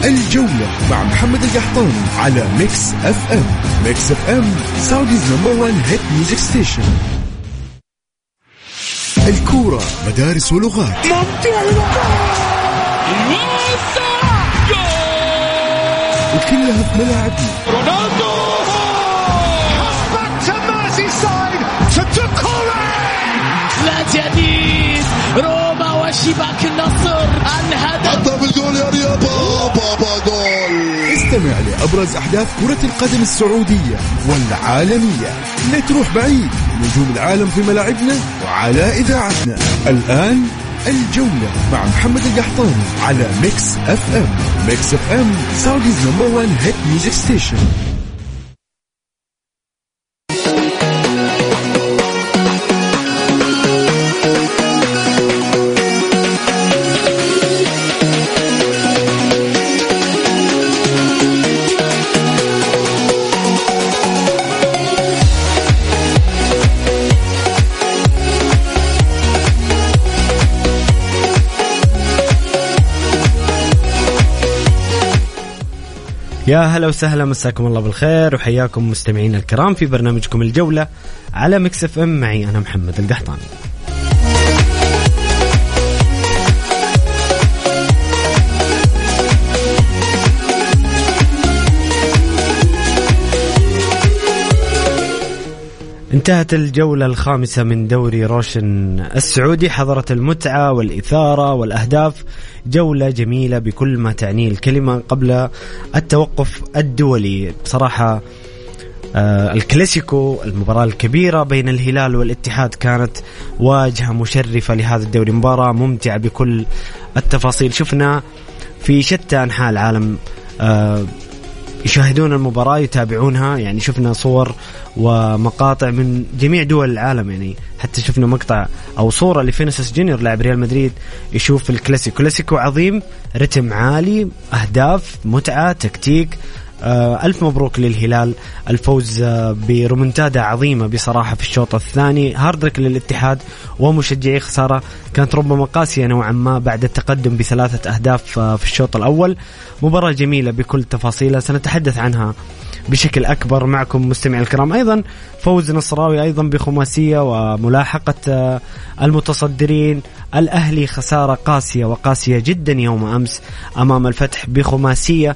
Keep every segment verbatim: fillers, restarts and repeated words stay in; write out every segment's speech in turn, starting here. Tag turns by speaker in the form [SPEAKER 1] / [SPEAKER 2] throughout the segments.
[SPEAKER 1] الجولة مع محمد القحطاني على ميكس اف ام. ميكس اف ام سعوديز نمبر وان هيت ميوزك ستيشن. الكورة مدارس ولغات، وكلها في ملاعبنا. رونالدو
[SPEAKER 2] لا جديد روما وشباك النصر الهدف
[SPEAKER 1] بالجول يا رياض بابا جول. استمع لأبرز أحداث كرة القدم السعودية والعالمية. لا تروح بعيد، نجوم العالم في ملاعبنا وعلى إذاعتنا. الآن الجولة مع محمد القحطاني على ميكس اف ام. ميكس اف ام سعوديز نمبر وان هيت ميوزك ستيشن.
[SPEAKER 3] يا هلا وسهلا، مساكم الله بالخير وحياكم مستمعين الكرام في برنامجكم الجولة على ميكس اف ام. معي أنا محمد القحطاني. انتهت الجولة الخامسة من دوري روشن السعودي، حضرت المتعة والإثارة والأهداف، جولة جميلة بكل ما تعنيه الكلمة قبل التوقف الدولي. بصراحة آه الكلاسيكو، المباراة الكبيرة بين الهلال والاتحاد، كانت واجهة مشرفة لهذا الدوري، مباراة ممتعة بكل التفاصيل. شفنا في شتى أنحاء العالم آه يشاهدون المباراة، يتابعونها، يعني شفنا صور ومقاطع من جميع دول العالم، يعني حتى شفنا مقطع أو صورة لفينيسيوس جونيور لاعب ريال مدريد يشوف الكلاسيكو. كلاسيكو عظيم، رتم عالي، أهداف، متعة، تكتيك. آه ألف مبروك للهلال، الفوز آه برمنتادا عظيمة بصراحة في الشوط الثاني. هاردرك للاتحاد ومشجعي، خسارة كانت ربما قاسية نوعا ما بعد التقدم بثلاثة أهداف آه في الشوط الأول. مباراة جميلة بكل تفاصيلها، سنتحدث عنها بشكل أكبر معكم مستمعي الكرام. أيضا فوز نصراوي أيضا بخماسية وملاحقة آه المتصدرين. الأهلي خسارة قاسية وقاسية جدا يوم أمس أمام الفتح بخماسية.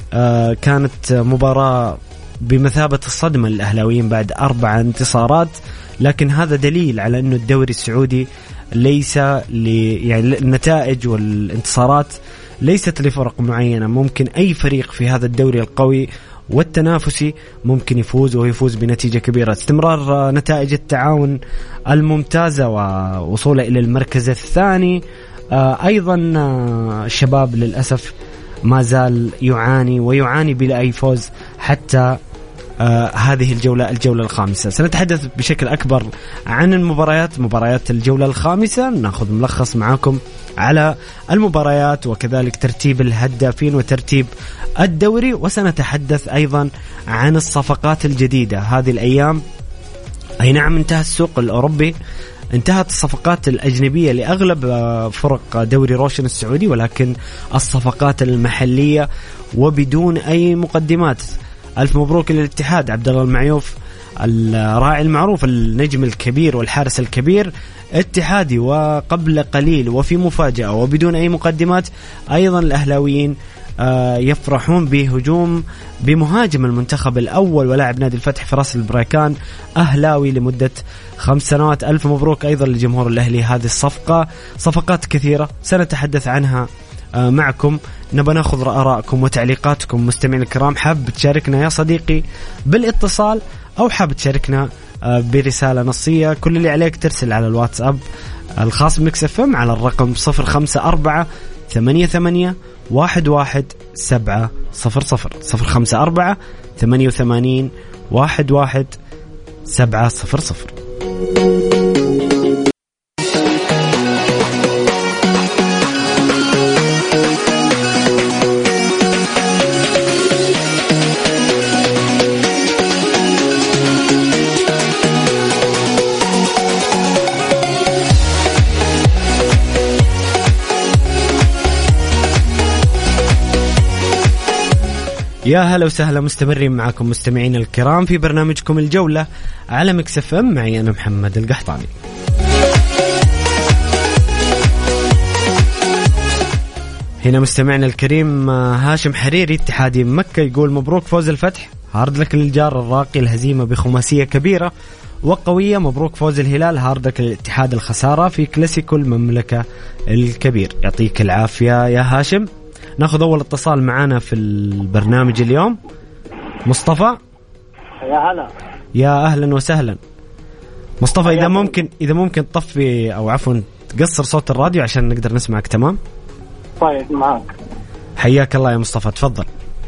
[SPEAKER 3] آه كانت مباراة بمثابة الصدمة للأهلاويين بعد أربع انتصارات، لكن هذا دليل على أنه الدوري السعودي ليس ل... يعني النتائج والانتصارات ليست لفرق معينة. ممكن أي فريق في هذا الدوري القوي والتنافسي ممكن يفوز ويفوز بنتيجة كبيرة. استمرار نتائج التعاون الممتازة ووصوله إلى المركز الثاني. آه أيضا آه الشباب للأسف ما زال يعاني ويعاني بلا أي فوز حتى آه هذه الجولة الجولة الخامسة. سنتحدث بشكل أكبر عن المباريات، مباريات الجولة الخامسة، نأخذ ملخص معكم على المباريات وكذلك ترتيب الهدافين وترتيب الدوري، وسنتحدث أيضا عن الصفقات الجديدة هذه الأيام. أي نعم، انتهى السوق الأوروبي، انتهت الصفقات الأجنبية لأغلب فرق دوري روشن السعودي، ولكن الصفقات المحلية وبدون أي مقدمات. ألف مبروك للاتحاد، عبد الله المعيوف الراعي المعروف، النجم الكبير والحارس الكبير اتحادي، وقبل قليل وفي مفاجأة وبدون أي مقدمات أيضا الأهلاويين يفرحون بهجوم بمهاجم المنتخب الأول ولاعب نادي الفتح فراس البريكان، أهلاوي لمدة خمس سنوات. ألف مبروك أيضا لجمهور الأهلي. هذه الصفقة، صفقات كثيرة سنتحدث عنها معكم. نبى ناخذ آراءكم وتعليقاتكم مستمعين الكرام. حاب تشاركنا يا صديقي بالاتصال أو حاب تشاركنا برسالة نصية، كل اللي عليك ترسل على الواتساب الخاص بميكس اف ام على الرقم صفر خمسة أربعة ثمانية ثمانية واحد واحد سبعة صفر صفر صفر خمسة أربعة ثمانية ثمانين واحد واحد سبعة صفر صفر. يا هلا وسهلا، مستمرين معكم مستمعين الكرام في برنامجكم الجولة على ميكس اف ام، معي أنا محمد القحطاني. هنا مستمعنا الكريم هاشم حريري اتحادي مكة يقول مبروك فوز الفتح، هارد لك للجار الراقي الهزيمة بخماسية كبيرة وقوية، مبروك فوز الهلال، هارد لك الاتحاد الخسارة في كلاسيكو المملكة الكبير. يعطيك العافية يا هاشم. ناخذ أول اتصال معنا في البرنامج اليوم. مصطفى،
[SPEAKER 4] يا هلا.
[SPEAKER 3] يا أهلا وسهلا مصطفى. إذا ممكن إذا ممكن تطفي أو عفوا تقصر صوت الراديو عشان نقدر نسمعك تمام.
[SPEAKER 4] طيب معك.
[SPEAKER 3] حياك الله يا مصطفى، تفضل.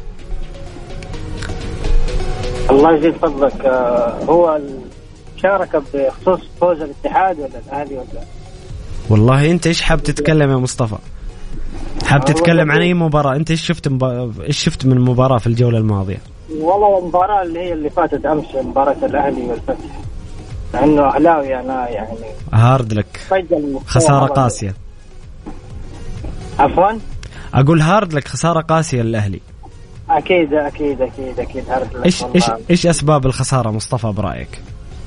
[SPEAKER 4] الله يزيد فضلك. هو المشاركة بخصوص فوز الاتحاد ولا الأهلي ولا؟
[SPEAKER 3] والله أنت إيش حاب تتكلم يا مصطفى؟ حاب تتكلم عن أي مباراة؟ أنت إيش شفت مب... إيش شفت من مباراة في الجولة الماضية؟
[SPEAKER 4] والله المباراة اللي هي اللي فاتت أمس، مباراة الأهلي والفتح، لأنه أهلاوي أنا يعني
[SPEAKER 3] هارد لك، خسارة قاسية.
[SPEAKER 4] عفوا
[SPEAKER 3] أقول هارد لك، خسارة قاسية للأهلي.
[SPEAKER 4] أكيد أكيد أكيد أكيد هارد لك.
[SPEAKER 3] إيش إيش إيش أسباب الخسارة مصطفى برأيك؟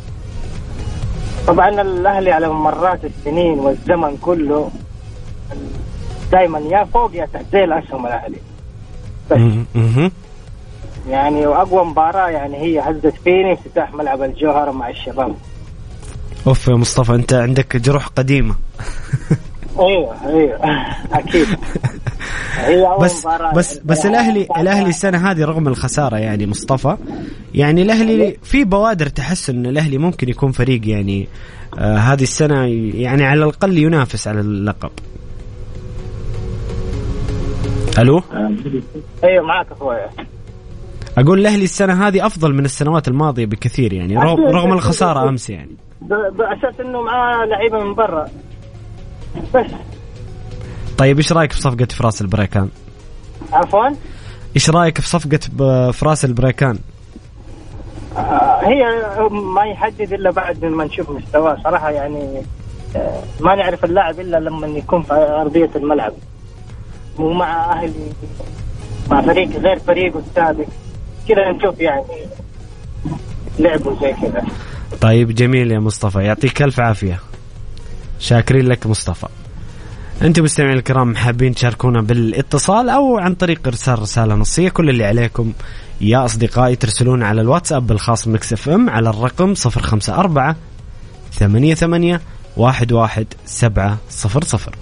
[SPEAKER 4] طبعا الأهلي على مرات السنين والزمن كله دائما يا فوق يا تحت زي الأسهم الأهلي بس. يعني وأقوى مباراة يعني هي هزت فيني افتتاح ملعب الجوهرة مع الشباب.
[SPEAKER 3] أوف يا مصطفى، أنت عندك جروح قديمة.
[SPEAKER 4] ايوه ايوه اكيد. هي أول
[SPEAKER 3] بس بس بس الاهلي الاهلي السنه هذه رغم الخساره يعني مصطفى، يعني الاهلي في بوادر تحسن ان الاهلي ممكن يكون فريق يعني آه هذه السنه يعني على الاقل ينافس على اللقب. الو
[SPEAKER 4] ايوه معك اخويا.
[SPEAKER 3] اقول الاهلي السنه هذه افضل من السنوات الماضيه بكثير يعني رغم الخساره امس يعني
[SPEAKER 4] باساس انه معاه لعيبه من برا بس.
[SPEAKER 3] طيب ايش رايك في صفقه فراس البريكان؟
[SPEAKER 4] عفوا
[SPEAKER 3] ايش رايك في صفقه فراس البريكان؟
[SPEAKER 4] آه هي ما يحدد الا بعد ما نشوف مستواه صراحه يعني. آه ما نعرف اللاعب الا لما يكون في ارضيه الملعب ومع اهل مع فريق غير فريقه السابق كذا نشوف يعني لعبه زي كذا.
[SPEAKER 3] طيب جميل يا مصطفى، يعطيك الف عافيه، شاكرين لك مصطفى. أنتم مستمعين الكرام حابين تشاركونا بالاتصال أو عن طريق إرسال رسالة نصية، كل اللي عليكم يا أصدقائي ترسلون على الواتساب بالخاص ميكس اف ام على الرقم صفر خمسة أربعة ثمانية ثمانية واحد واحد سبعة صفر صفر.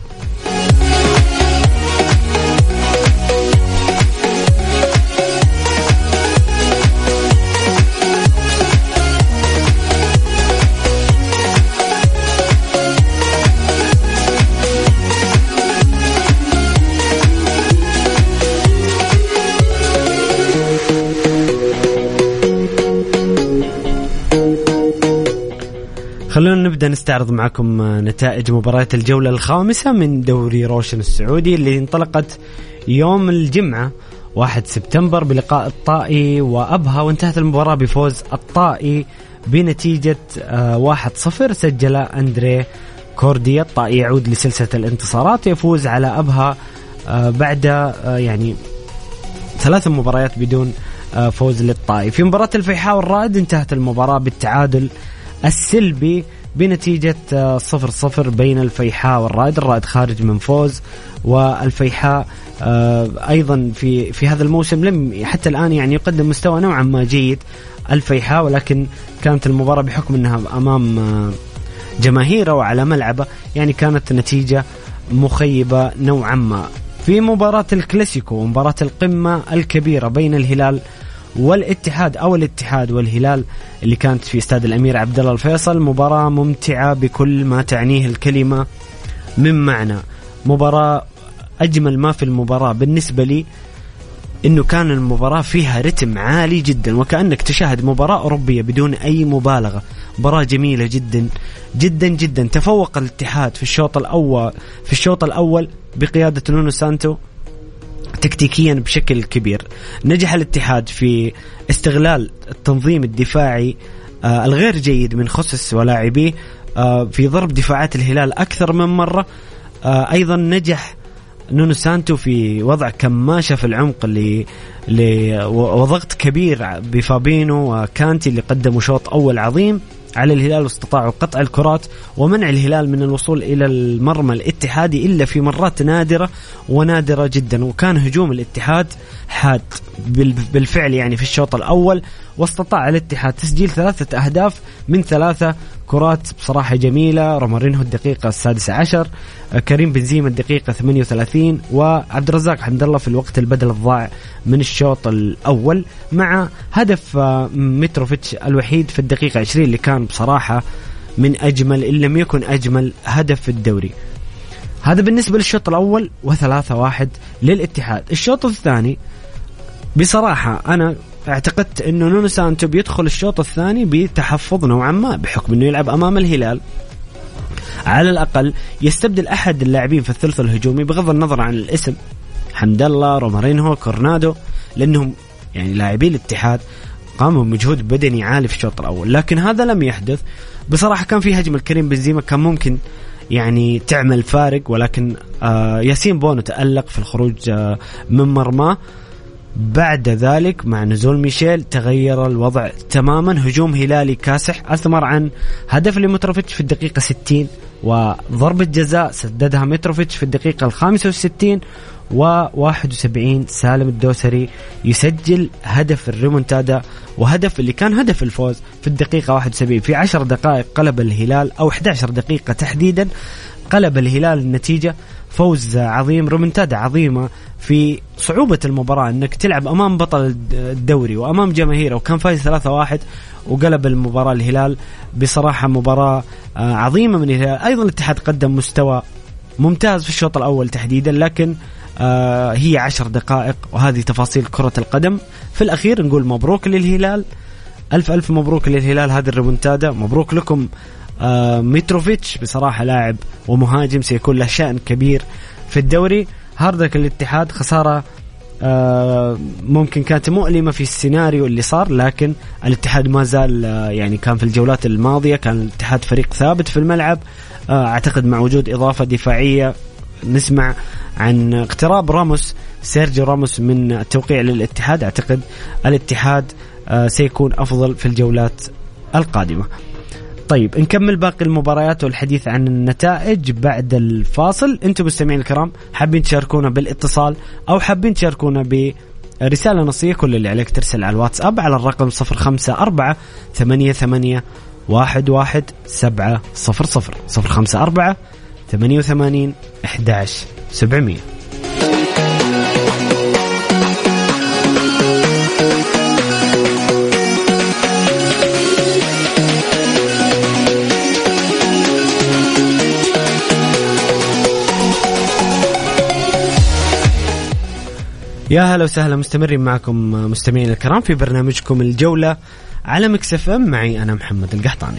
[SPEAKER 3] خلونا نبدأ نستعرض معكم نتائج مباريات الجولة الخامسة من دوري روشن السعودي اللي انطلقت يوم الجمعة واحد سبتمبر بلقاء الطائي وأبها، وانتهت المباراة بفوز الطائي بنتيجة واحد صفر. سجل أندري كورديا. الطائي يعود لسلسلة الانتصارات، يفوز على أبها بعد يعني ثلاث مباريات بدون فوز للطائي. في مباراة الفيحاء والرائد انتهت المباراة بالتعادل السلبي بنتيجة صفر صفر بين الفيحاء والرائد. الرائد خارج من فوز، والفيحاء أيضا في في هذا الموسم لم حتى الآن يعني يقدم مستوى نوعا ما جيد الفيحاء، ولكن كانت المباراة بحكم أنها أمام جماهيره وعلى ملعبه يعني كانت نتيجة مخيبة نوعا ما. في مباراة الكلاسيكو ومباراة القمة الكبيرة بين الهلال والاتحاد أو الاتحاد والهلال اللي كانت في استاد الأمير عبد الله الفيصل، مباراة ممتعة بكل ما تعنيه الكلمة من معنى. مباراة أجمل ما في المباراة بالنسبة لي إنه كان المباراة فيها رتم عالي جدا وكأنك تشاهد مباراة أوروبية بدون أي مبالغة. مباراة جميلة جدا جدا جدا. تفوق الاتحاد في الشوط الأول في الشوط الأول بقيادة نونو سانتو تكتيكيا بشكل كبير. نجح الاتحاد في استغلال التنظيم الدفاعي آه الغير جيد من خصص ولاعبيه آه في ضرب دفاعات الهلال أكثر من مرة. آه أيضا نجح نونو سانتو في وضع كماشة في العمق اللي وضغط كبير بفابينو وكانتي اللي قدموا شوط أول عظيم على الهلال واستطاعوا قطع الكرات ومنع الهلال من الوصول إلى المرمى الاتحادي إلا في مرات نادرة ونادرة جدا. وكان هجوم الاتحاد حاد بالفعل يعني في الشوط الأول، واستطاع الاتحاد تسجيل ثلاثة أهداف من ثلاثة كرات بصراحة جميلة. رومارينهو الدقيقة السادسة عشر، كريم بنزيما الدقيقة ثمانية وثلاثين، وعبد الرزاق حمد الله في الوقت البدل الضائع من الشوط الأول، مع هدف متروفيتش الوحيد في الدقيقة عشرين اللي كان بصراحة من أجمل إن لم يكن أجمل هدف في الدوري. هذا بالنسبة للشوط الأول، وثلاثة واحد للاتحاد. الشوط الثاني بصراحة أنا اعتقدت أنه نونو سانتو بيدخل الشوط الثاني بتحفظ نوعا ما بحكم أنه يلعب أمام الهلال، على الأقل يستبدل أحد اللاعبين في الثلث الهجومي بغض النظر عن الاسم، حمد الله، رومارينهو، كورنادو، لأنهم يعني لاعبين الاتحاد قاموا بمجهود بدني عالي في الشوط الأول. لكن هذا لم يحدث. بصراحة كان في هجمة الكريم بنزيما كان ممكن يعني تعمل فارق، ولكن آه ياسين بونو تألق في الخروج آه من مرماه. بعد ذلك مع نزول ميشيل تغير الوضع تماما. هجوم هلالي كاسح أثمر عن هدف لمتروفيتش في الدقيقة ستين، وضربة جزاء سددها متروفيتش في الدقيقة الخامسة والستين، وواحد وسبعين سالم الدوسري يسجل هدف الريمونتادا، وهدف اللي كان هدف الفوز في الدقيقة واحد وسبعين. في عشر دقائق قلب الهلال، أو إحدى عشرة دقيقة تحديدا قلب الهلال النتيجة. فوز عظيم، ريمونتادا عظيمة في صعوبة المباراة، أنك تلعب أمام بطل الدوري وأمام جماهيره، وكان فايز ثلاثة واحد وقلب المباراة الهلال. بصراحة مباراة عظيمة من الهلال. أيضا الاتحاد قدم مستوى ممتاز في الشوط الأول تحديدا، لكن آه هي عشر دقائق وهذه تفاصيل كرة القدم. في الأخير نقول مبروك للهلال، ألف ألف مبروك للهلال هذه الريمونتادا. مبروك لكم آه متروفيتش، بصراحة لاعب ومهاجم سيكون له شأن كبير في الدوري. هاردك الاتحاد خسارة آه ممكن كانت مؤلمة في السيناريو اللي صار، لكن الاتحاد ما زال آه يعني كان في الجولات الماضية كان الاتحاد فريق ثابت في الملعب. آه أعتقد مع وجود إضافة دفاعية، نسمع عن اقتراب راموس سيرجيو راموس من التوقيع للاتحاد، أعتقد الاتحاد آه سيكون أفضل في الجولات القادمة. طيب نكمل باقي المباريات والحديث عن النتائج بعد الفاصل. انتم مستمعين الكرام حابين تشاركونا بالاتصال او حابين تشاركونا برسالة نصية، كل اللي عليك ترسل على الواتساب على الرقم صفر خمسة أربعة ثمانية ثمانية واحد واحد سبعة صفر صفر صفر خمسة أربعة ثمانية وثمانين أحد عشر سبعمية. يا هلا وسهلا، مستمرين معكم مستمعين الكرام في برنامجكم الجولة على ميكس اف ام، معي أنا محمد القحطاني.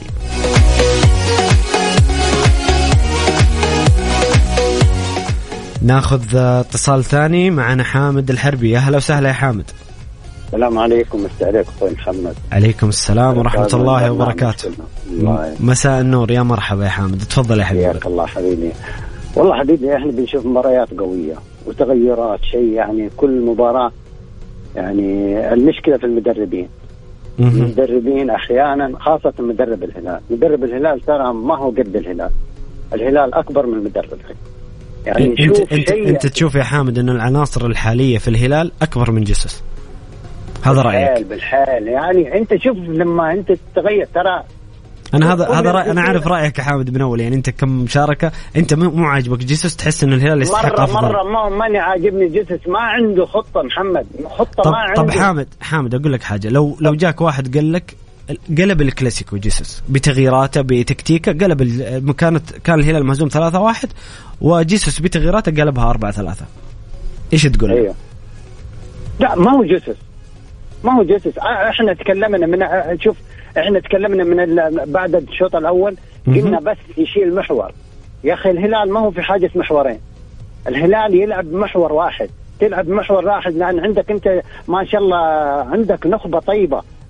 [SPEAKER 3] ناخذ اتصال ثاني، معنا حامد الحربي. يا هلا وسهلا يا حامد.
[SPEAKER 5] السلام عليكم. استعليك أخوي محمد.
[SPEAKER 3] عليكم السلام ورحمة الله وبركاته. مساء النور، يا مرحبا يا حامد، تفضل يا حبيبي.
[SPEAKER 5] حياك الله حبيبي. والله حبيبي احنا بنشوف مباريات قوية وتغيرات، شيء يعني كل مباراة يعني المشكلة في المدربين. المدربين أحيانا خاصة مدرب الهلال، مدرب الهلال ترى ما هو قد الهلال، الهلال أكبر من المدرب.
[SPEAKER 3] يعني انت انت, انت تشوف يا حامد انه العناصر الحالية في الهلال أكبر من جيسوس، هذا رأيك؟
[SPEAKER 5] بالحال يعني انت شوف لما انت تتغير ترى
[SPEAKER 3] انا هذا هذا رأي، انا اعرف رايك يا حامد من اول. يعني انت كم مشاركه انت مو عاجبك جيسوس، تحس انه الهلال يستحق
[SPEAKER 5] مرة
[SPEAKER 3] افضل.
[SPEAKER 5] مره ما ماني عاجبني جيسوس، ما عنده خطه محمد، خطه
[SPEAKER 3] طب
[SPEAKER 5] ما عنده.
[SPEAKER 3] طب حامد حامد اقول لك حاجه، لو لو جاك واحد قال لك قلب الكلاسيكو جيسوس بتغييراته بتكتيكه، قلب المكانة، كان الهلال مهزوم ثلاثة واحد وجيسوس بتغييراته قلبها أربعة ثلاثة، ايش تقول؟
[SPEAKER 5] ايوه لا ما هو جيسوس، ما هو جيسوس. احنا تكلمنا من شوف احنا تكلمنا من بعد الشوط الاول قلنا بس يشيل محور. يا اخي الهلال ما هو في حاجه محورين، الهلال يلعب محور واحد، تلعب محور واحد، لان عندك انت ما شاء الله عندك نخبه طيبه،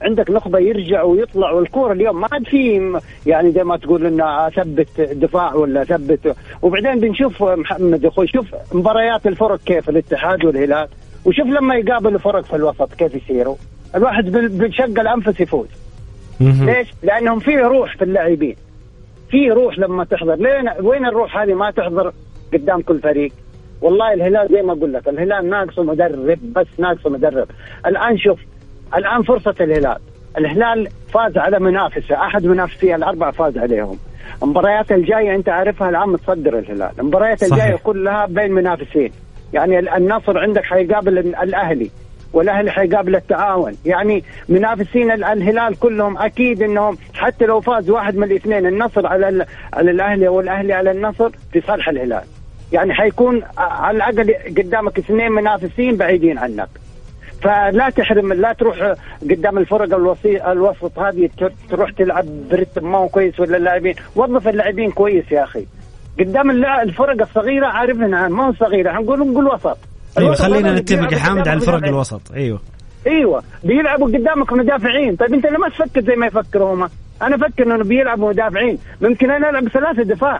[SPEAKER 5] عندك نخبة يرجع ويطلع. والكورة اليوم ما عاد في يعني زي ما تقول إنه أثبت دفاع ولا أثبت. وبعدين بنشوف محمد أخوي شوف مباريات الفرق كيف الاتحاد والهلال، وشوف لما يقابل فرق في الوسط كيف يصيروا. الواحد بشق الأنفس يفوز. ليش؟ لأنهم فيه روح في اللاعبين، فيه روح لما تحضر. لين وين الروح هذه ما تحضر قدام كل فريق؟ والله الهلال زي ما أقول لك الهلال ناقصه مدرب، بس ناقصه مدرب. الآن شوف الآن فرصة الهلال، الهلال فاز على منافسه، أحد منافسيه الأربعة فاز عليهم. المباريات الجاية أنت عارفها الآن متصدر الهلال، المباريات الجاية كلها بين منافسين. يعني النصر عندك حيقابل الأهلي، والأهلي حيقابل التعاون، يعني منافسين الهلال كلهم أكيد إنهم حتى لو فاز واحد من الاثنين، النصر على على الأهلي والأهلي على النصر، في صالح الهلال. يعني حيكون على الأقل قدامك اثنين منافسين بعيدين عنك. فلا تحرم، لا تروح قدام الفرق الوسيط الوسط هذه تروح تلعب برتم ما هو كويس، ولا اللاعبين وظف اللاعبين كويس يا أخي. قدام الفرق الصغيرة عارفنا ما هو صغيرة، هنقول نقول وسط.
[SPEAKER 3] ايوه خلينا نتفق يا حامد على الفرق الوسط. ايوه
[SPEAKER 5] ايوه بيلعبوا قدامك مدافعين. طيب انت لما تفكر زي ما يفكروا هم، انا افكر انه بيلعبوا مدافعين، ممكن انا العب ثلاثه دفاع،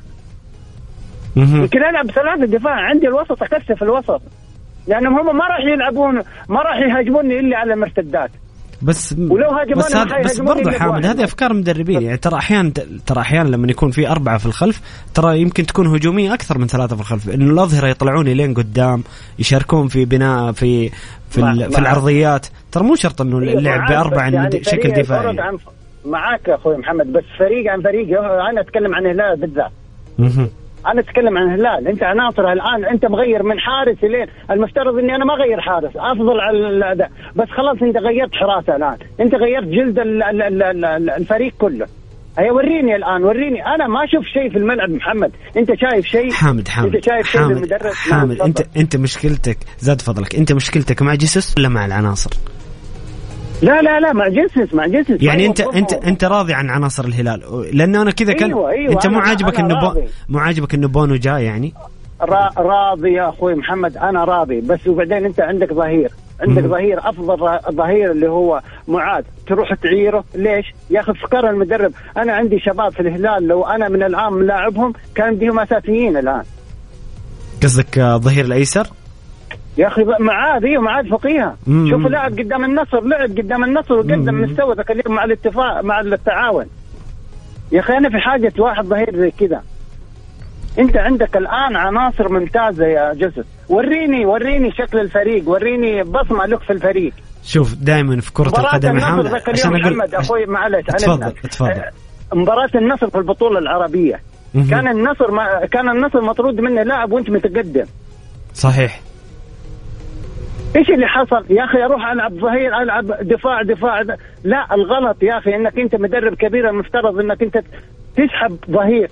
[SPEAKER 5] ممكن العب ثلاثه دفاع عندي الوسط اكثف الوسط، لانهم هم ما راح يلعبون ما راح يهاجموني الا على مرتدات.
[SPEAKER 3] بس
[SPEAKER 5] ولو هاجموني
[SPEAKER 3] بس, بس برضه حامد هذه افكار مدربين. يعني ترى احيانا ترى احيانا لما يكون في اربعه في الخلف ترى يمكن تكون هجوميه اكثر من ثلاثه في الخلف، انه الاظهره يطلعون لين قدام يشاركون في بناء في في, مع في العرضيات. ترى مو شرط انه اللعب باربعه يعني شكل دفاعي.
[SPEAKER 5] معاك يا اخوي محمد، بس فريق عن فريق. انا اتكلم عن الهلال بالذات، انا اتكلم عن الهلال. انت عناصر الان انت مغير من حارس لين، المفترض اني انا ما اغير حارس افضل على الاداء، بس خلاص انت غيرت حراسه الان، انت غيرت جلد الفريق كله. هيا وريني الان، وريني. انا ما اشوف شيء في الملعب محمد، انت شايف شيء؟
[SPEAKER 3] حامد حامد
[SPEAKER 5] انت شايف شيء بالمدرب؟
[SPEAKER 3] حامد انت انت مشكلتك زاد فضلك، انت مشكلتك مع جيسوس ولا مع العناصر؟
[SPEAKER 5] لا لا لا مع جيسوس مع جيسوس.
[SPEAKER 3] يعني انت انت انت راضي عن عناصر الهلال؟ لانه انا كذا كان
[SPEAKER 5] أيوة أيوة
[SPEAKER 3] انت مو عاجبك انه
[SPEAKER 5] بو...
[SPEAKER 3] مو عاجبك انه بونو جاي يعني؟
[SPEAKER 5] را... راضي يا اخوي محمد، انا راضي. بس وبعدين انت عندك ظهير، عندك ظهير افضل ظهير اللي هو معاذ، تروح تعيره ليش يا اخي؟ فكر المدرب. انا عندي شباب في الهلال لو انا من العام لاعبهم كان بيهم اساسيين الان.
[SPEAKER 3] قصدك ظهير الايسر
[SPEAKER 5] يا اخي؟ معاذ ايوه معاذ فقيها. شوف لاعب قدام النصر، لعب قدام النصر وقدم مستوى ذاك اليوم مع الاتفاق مع التعاون. يا اخي انا في حاجه واحد ظهير زي كذا. انت عندك الان عناصر ممتازه يا جسد. وريني وريني شكل الفريق، وريني بصمه لك في الفريق.
[SPEAKER 3] شوف دائما في كره القدم يا حامد
[SPEAKER 5] عشان اقول محمد اخوي معلش
[SPEAKER 3] تفضل تفضل.
[SPEAKER 5] مباراه النصر في البطوله العربيه كان النصر ما كان النصر مطرود منه لاعب وانت متقدم.
[SPEAKER 3] صحيح.
[SPEAKER 5] ايش اللي حصل يا اخي؟ اروح العب ظهير، العب دفاع دفاع. لا الغلط يا اخي انك انت مدرب كبير، المفترض انك انت تسحب ظهير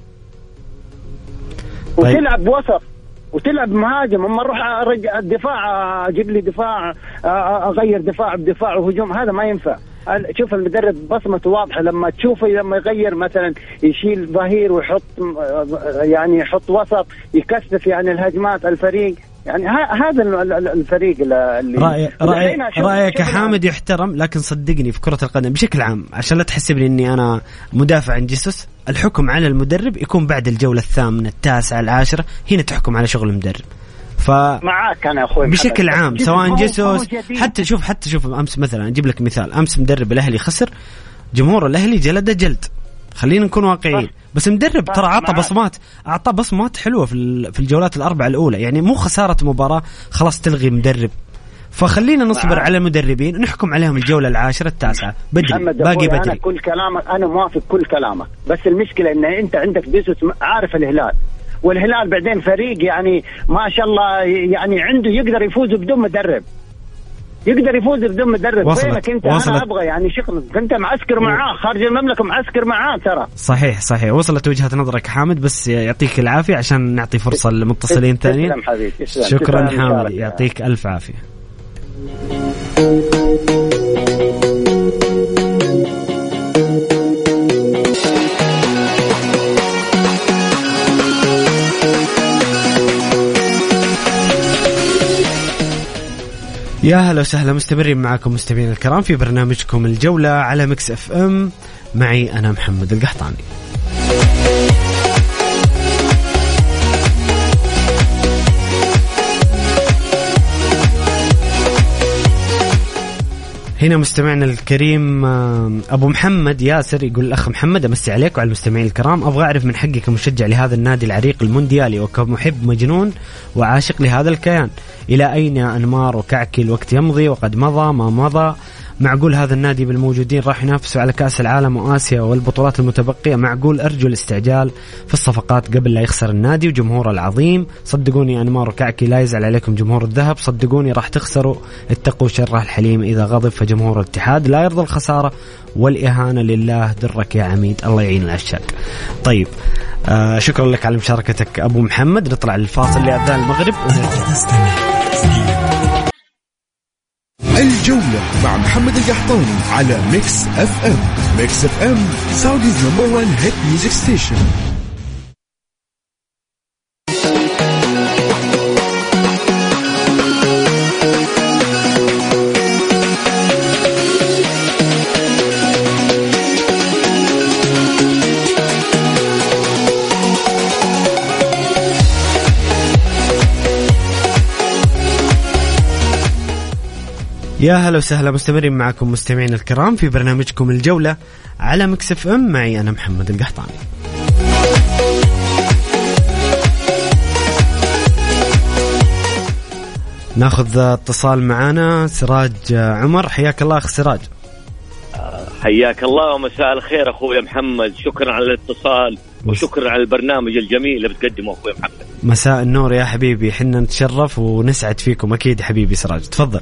[SPEAKER 5] وتلعب وسط وتلعب مهاجم. اما اروح ارجع الدفاع، اجيب لي دفاع، اغير دفاع بدفاع وهجوم، هذا ما ينفع. شوف المدرب بصمته واضحه، لما تشوفه لما يغير مثلا يشيل ظهير ويحط يعني يحط وسط يكثف يعني الهجمات الفريق. يعني هذا الفريق اللي
[SPEAKER 3] رأي رأي رأيك حامد يحترم، لكن صدقني في كرة القدم بشكل عام عشان لا تحسبني اني انا مدافع عن جيسوس، الحكم على المدرب يكون بعد الجولة الثامنة التاسعة العاشرة، هنا تحكم على شغل المدرب. ف
[SPEAKER 5] معاك انا اخوي
[SPEAKER 3] بشكل عام سواء جيسوس حتى شوف حتى شوف امس مثلا اجيب لك مثال، امس مدرب الاهلي خسر، جمهور الاهلي جلده جلد، خلينا نكون واقعيين. بس مدرب ترى عطى بصمات، اعطى بصمات حلوه في في الجولات الاربعه الاولى، يعني مو خساره مباراه خلاص تلغي مدرب. فخلينا نصبر معه على المدربين ونحكم عليهم الجوله العاشره التاسعه بدري، باقي بدري.
[SPEAKER 5] انا كل كلامك انا موافق كل كلامك، بس المشكله ان انت عندك جيسوس عارف الهلال، والهلال بعدين فريق يعني ما شاء الله يعني عنده يقدر يفوز بدون مدرب، يقدر يفوز بدون مدرب. فينك انت؟
[SPEAKER 3] وصلت.
[SPEAKER 5] انا ابغى يعني شغلك انت معسكر معاه خارج المملكه، معسكر معاه ترى.
[SPEAKER 3] صحيح صحيح وصلت وجهة نظرك حامد، بس يعطيك العافيه عشان نعطي فرصه للمتصلين ثانيين. شكرا حامد، يعطيك الف عافيه. يا هلا وسهلا، مستمرين معكم مستمعين الكرام في برنامجكم الجولة على ميكس اف ام، معي أنا محمد القحطاني. هنا مستمعنا الكريم أبو محمد ياسر يقول الأخ محمد أمسي عليك وعلى المستمعين الكرام، أبغى أعرف من حقي كمشجع لهذا النادي العريق المونديالي وكمحب مجنون وعاشق لهذا الكيان، إلى أين يا أنمار وكعكي؟ الوقت يمضي وقد مضى ما مضى. معقول هذا النادي بالموجودين راح ينافسوا على كأس العالم وآسيا والبطولات المتبقية؟ معقول؟ أرجو الاستعجال في الصفقات قبل لا يخسر النادي وجمهوره العظيم. صدقوني أنمار وكعكي لا يزعل عليكم جمهور الذهب، صدقوني راح تخسروا. اتقوا شر الحليم إذا غضب، فجمهور الاتحاد لا يرضى الخسارة والإهانة لله درك يا عميد، الله يعين العشاق. طيب آه شكرا لك على مشاركتك أبو محمد. نطلع للفاصل لأذان المغرب ونرجع.
[SPEAKER 1] الجولة مع محمد القحطاني على ميكس اف ام. ميكس اف ام سعوديز نمبر ون هيت ميوزك ستيشن.
[SPEAKER 3] يا هلا وسهلا، مستمرين معكم مستمعين الكرام في برنامجكم الجولة على ميكس اف ام، معي أنا محمد القحطاني. ناخذ اتصال معانا سراج عمر. حياك الله أخ سراج.
[SPEAKER 6] حياك الله ومساء الخير أخوي محمد، شكرا على الاتصال وشكرا على البرنامج الجميل اللي بتقدمه أخوي محمد.
[SPEAKER 3] مساء النور يا حبيبي، حنا نتشرف ونسعد فيكم أكيد حبيبي سراج، تفضل.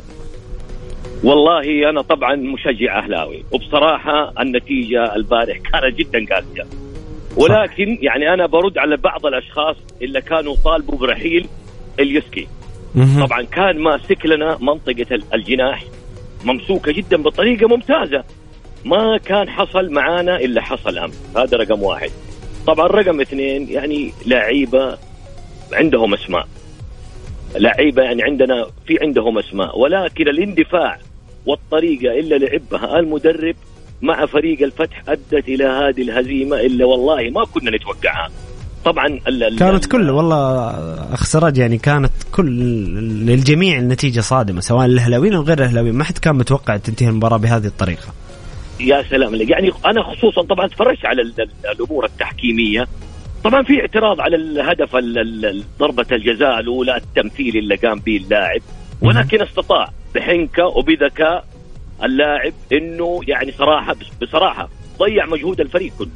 [SPEAKER 6] والله أنا طبعا مشجع أهلاوي، وبصراحة النتيجة البارح كانت جدا قاسية، ولكن يعني أنا برد على بعض الأشخاص اللي كانوا طالبوا برحيل اليوسكي. طبعا كان ماسك لنا منطقة الجناح ممسوكة جدا بطريقة ممتازة، ما كان حصل معانا إلا حصل أمس. هذا رقم واحد. طبعا رقم اثنين، يعني لعيبة عندهم اسماء، لعيبة يعني عندنا في عندهم اسماء، ولكن الاندفاع والطريقة اللي لعبها المدرب مع فريق الفتح أدت إلى هذه الهزيمة اللي والله ما كنا نتوقعها. طبعا
[SPEAKER 3] كانت كل والله أخ سراج يعني كانت كل للجميع النتيجة صادمة، سواء الأهلاويين أو غير الأهلاويين، ما حد كان متوقع تنتهي المباراة بهذه الطريقة.
[SPEAKER 6] يا سلام، يعني أنا خصوصا طبعا تفرجت على الأمور التحكيمية. طبعا في اعتراض على الهدف ضربة الجزاء الأولى، التمثيل اللي قام به اللاعب، ولكن استطاع بحنكة وبذكاء اللاعب إنه يعني صراحة بصراحة ضيع مجهود الفريق كله.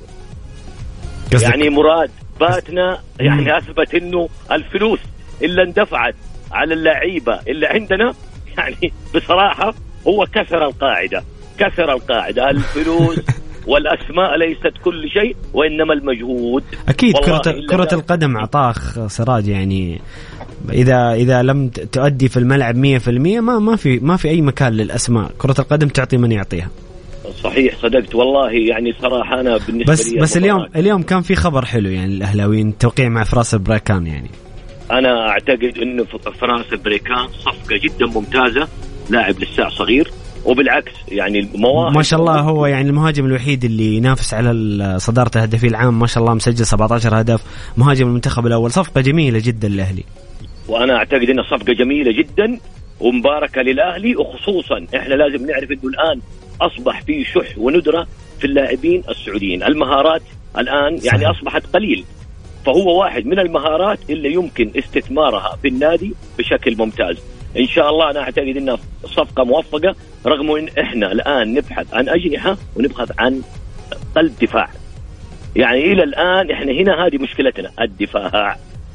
[SPEAKER 6] يعني مراد باتنا يعني أثبت إنه الفلوس اللي اندفعت على اللعيبة اللي عندنا يعني بصراحة هو كسر القاعدة، كسر القاعدة. الفلوس والأسماء ليست كل شيء، وإنما المجهود.
[SPEAKER 3] أكيد كرة, كرة القدم عطاخ سراج، يعني إذا إذا لم تؤدي في الملعب مية في المية ما ما في ما في أي مكان للأسماء. كرة القدم تعطي من يعطيها.
[SPEAKER 6] صحيح، صدقت والله. يعني صراحة أنا بالنسبة
[SPEAKER 3] بس
[SPEAKER 6] لي
[SPEAKER 3] بس اليوم اليوم كان في خبر حلو، يعني الأهلاويين توقيع مع فراس البريكان. يعني
[SPEAKER 6] أنا أعتقد إنه فراس البريكان صفقة جدا ممتازة، لاعب لسه صغير، وبالعكس يعني المواهب
[SPEAKER 3] ما شاء الله هو يعني المهاجم الوحيد اللي ينافس على صدارة الهدافين العام، ما شاء الله مسجل سبعة عشر هدف، مهاجم المنتخب الأول. صفقة جميلة جدا للأهلي،
[SPEAKER 6] وأنا أعتقد إنها صفقة جميلة جدا ومباركة للأهلي. وخصوصا إحنا لازم نعرف إنه الآن أصبح في شح وندرة في اللاعبين السعوديين، المهارات الآن يعني صحيح. أصبحت قليل، فهو واحد من المهارات اللي يمكن استثمارها في النادي بشكل ممتاز. إن شاء الله أنا أعتقد إنها صفقة موفقة، رغم إن إحنا الآن نبحث عن أجنحة ونبحث عن قلب دفاع. يعني إلى الآن إحنا هنا هذه مشكلتنا، الدفاع.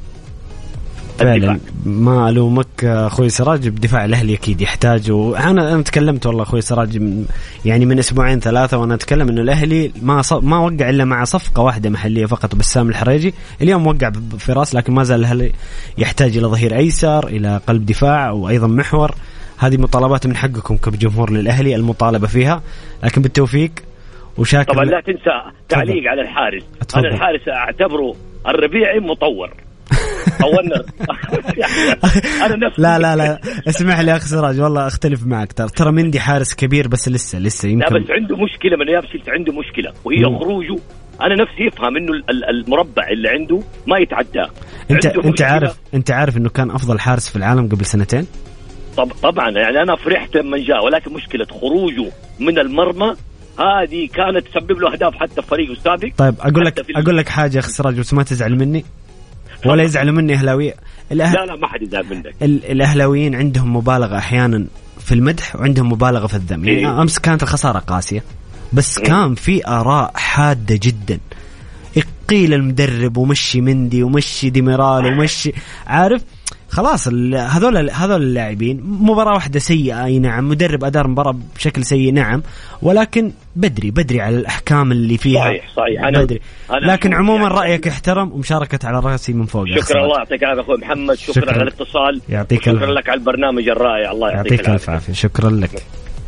[SPEAKER 3] فعلا ما ألومك أخوي سراج، بدفاع الأهلي أكيد يحتاج. وأنا أنا تكلمت والله أخوي سراج من يعني من أسبوعين ثلاثة وأنا أتكلم إنه الأهلي ما ص... ما وقع إلا مع صفقة واحدة محلية فقط، بسام الحريجي. اليوم وقع فراس، لكن ما زال الأهلي يحتاج إلى ظهير أيسر، إلى قلب دفاع، وأيضا محور. هذه مطالبات من حقكم كجمهور للأهلي المطالبة فيها، لكن بالتوفيق. وشاكر
[SPEAKER 6] طبعا لا تنسى تعليق على الحارس. أنا الحارس أعتبره الربيعي مطور طولنا. انا نفسي
[SPEAKER 3] لا لا لا اسمح لي اخ سراج والله اختلف معك. ترى ترى مندي حارس كبير بس لسه لسه يمكن
[SPEAKER 6] لا بس عنده مشكله من ايام سلت عنده مشكله وهي مم. خروجه. انا نفسي يفهم انه المربع اللي عنده ما يتعداه.
[SPEAKER 3] انت انت عارف انت عارف انه كان افضل حارس في العالم قبل سنتين.
[SPEAKER 6] طب طبعا يعني انا فرحت لما جاء ولكن مشكله خروجه من المرمى هذه كانت تسبب له اهداف حتى في فريقه السابق.
[SPEAKER 3] طيب اقول لك اقول لك حاجه اخ سراج بس ما تزعل مني ولا يزعلوا مني اهلاويه. الأه...
[SPEAKER 6] لا لا ما حد يزعل منك.
[SPEAKER 3] ال... الاهلاويين عندهم مبالغه احيانا في المدح وعندهم مبالغه في الذم. يعني إيه؟ امس كانت الخساره قاسيه بس إيه؟ كان في اراء حاده جدا. قيل المدرب ومشي مندي ومشي ديميرال ومشي عارف خلاص هذول هذول اللاعبين. مباراة واحدة سيئة أي نعم، مدرب أدار مباراة بشكل سيء نعم، ولكن بدري بدري على الأحكام اللي فيها.
[SPEAKER 6] صحيح صحيح أنا
[SPEAKER 3] بدري أنا لكن عموما يعني رأيك يحترم ومشاركة على رأسي من فوق.
[SPEAKER 6] شكرا الله يعطيك العافية أخوي محمد. شكرا, شكرا على الاتصال.
[SPEAKER 3] يعطيك
[SPEAKER 6] شكرا
[SPEAKER 3] الف...
[SPEAKER 6] لك على البرنامج الرائع. الله يعطيك,
[SPEAKER 3] يعطيك الف عافية. شكرا لك.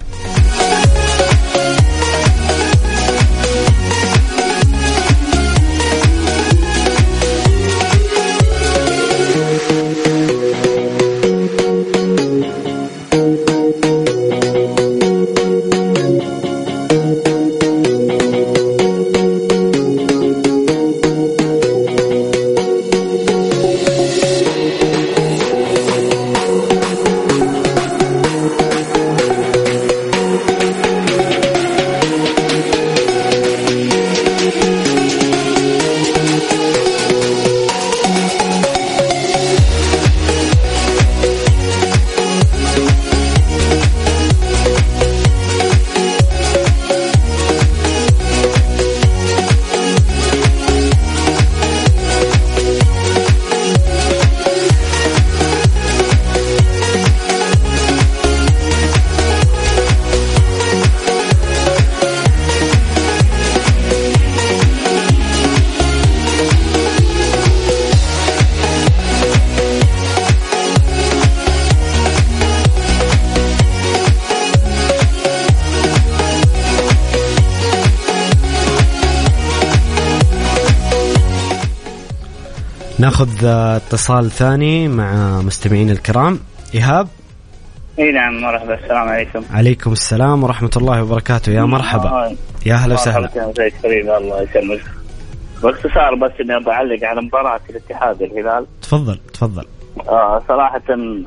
[SPEAKER 3] ناخذ اتصال ثاني مع مستمعين الكرام. إيهاب.
[SPEAKER 7] اي نعم مرحبا. السلام عليكم.
[SPEAKER 3] عليكم السلام ورحمة الله وبركاته. يا مرحبا. يا هلا وسهلا.
[SPEAKER 7] الله يسلمك. باختصار بس اني بعلق على مباراة الاتحاد الهلال.
[SPEAKER 3] تفضل تفضل.
[SPEAKER 7] آه صراحة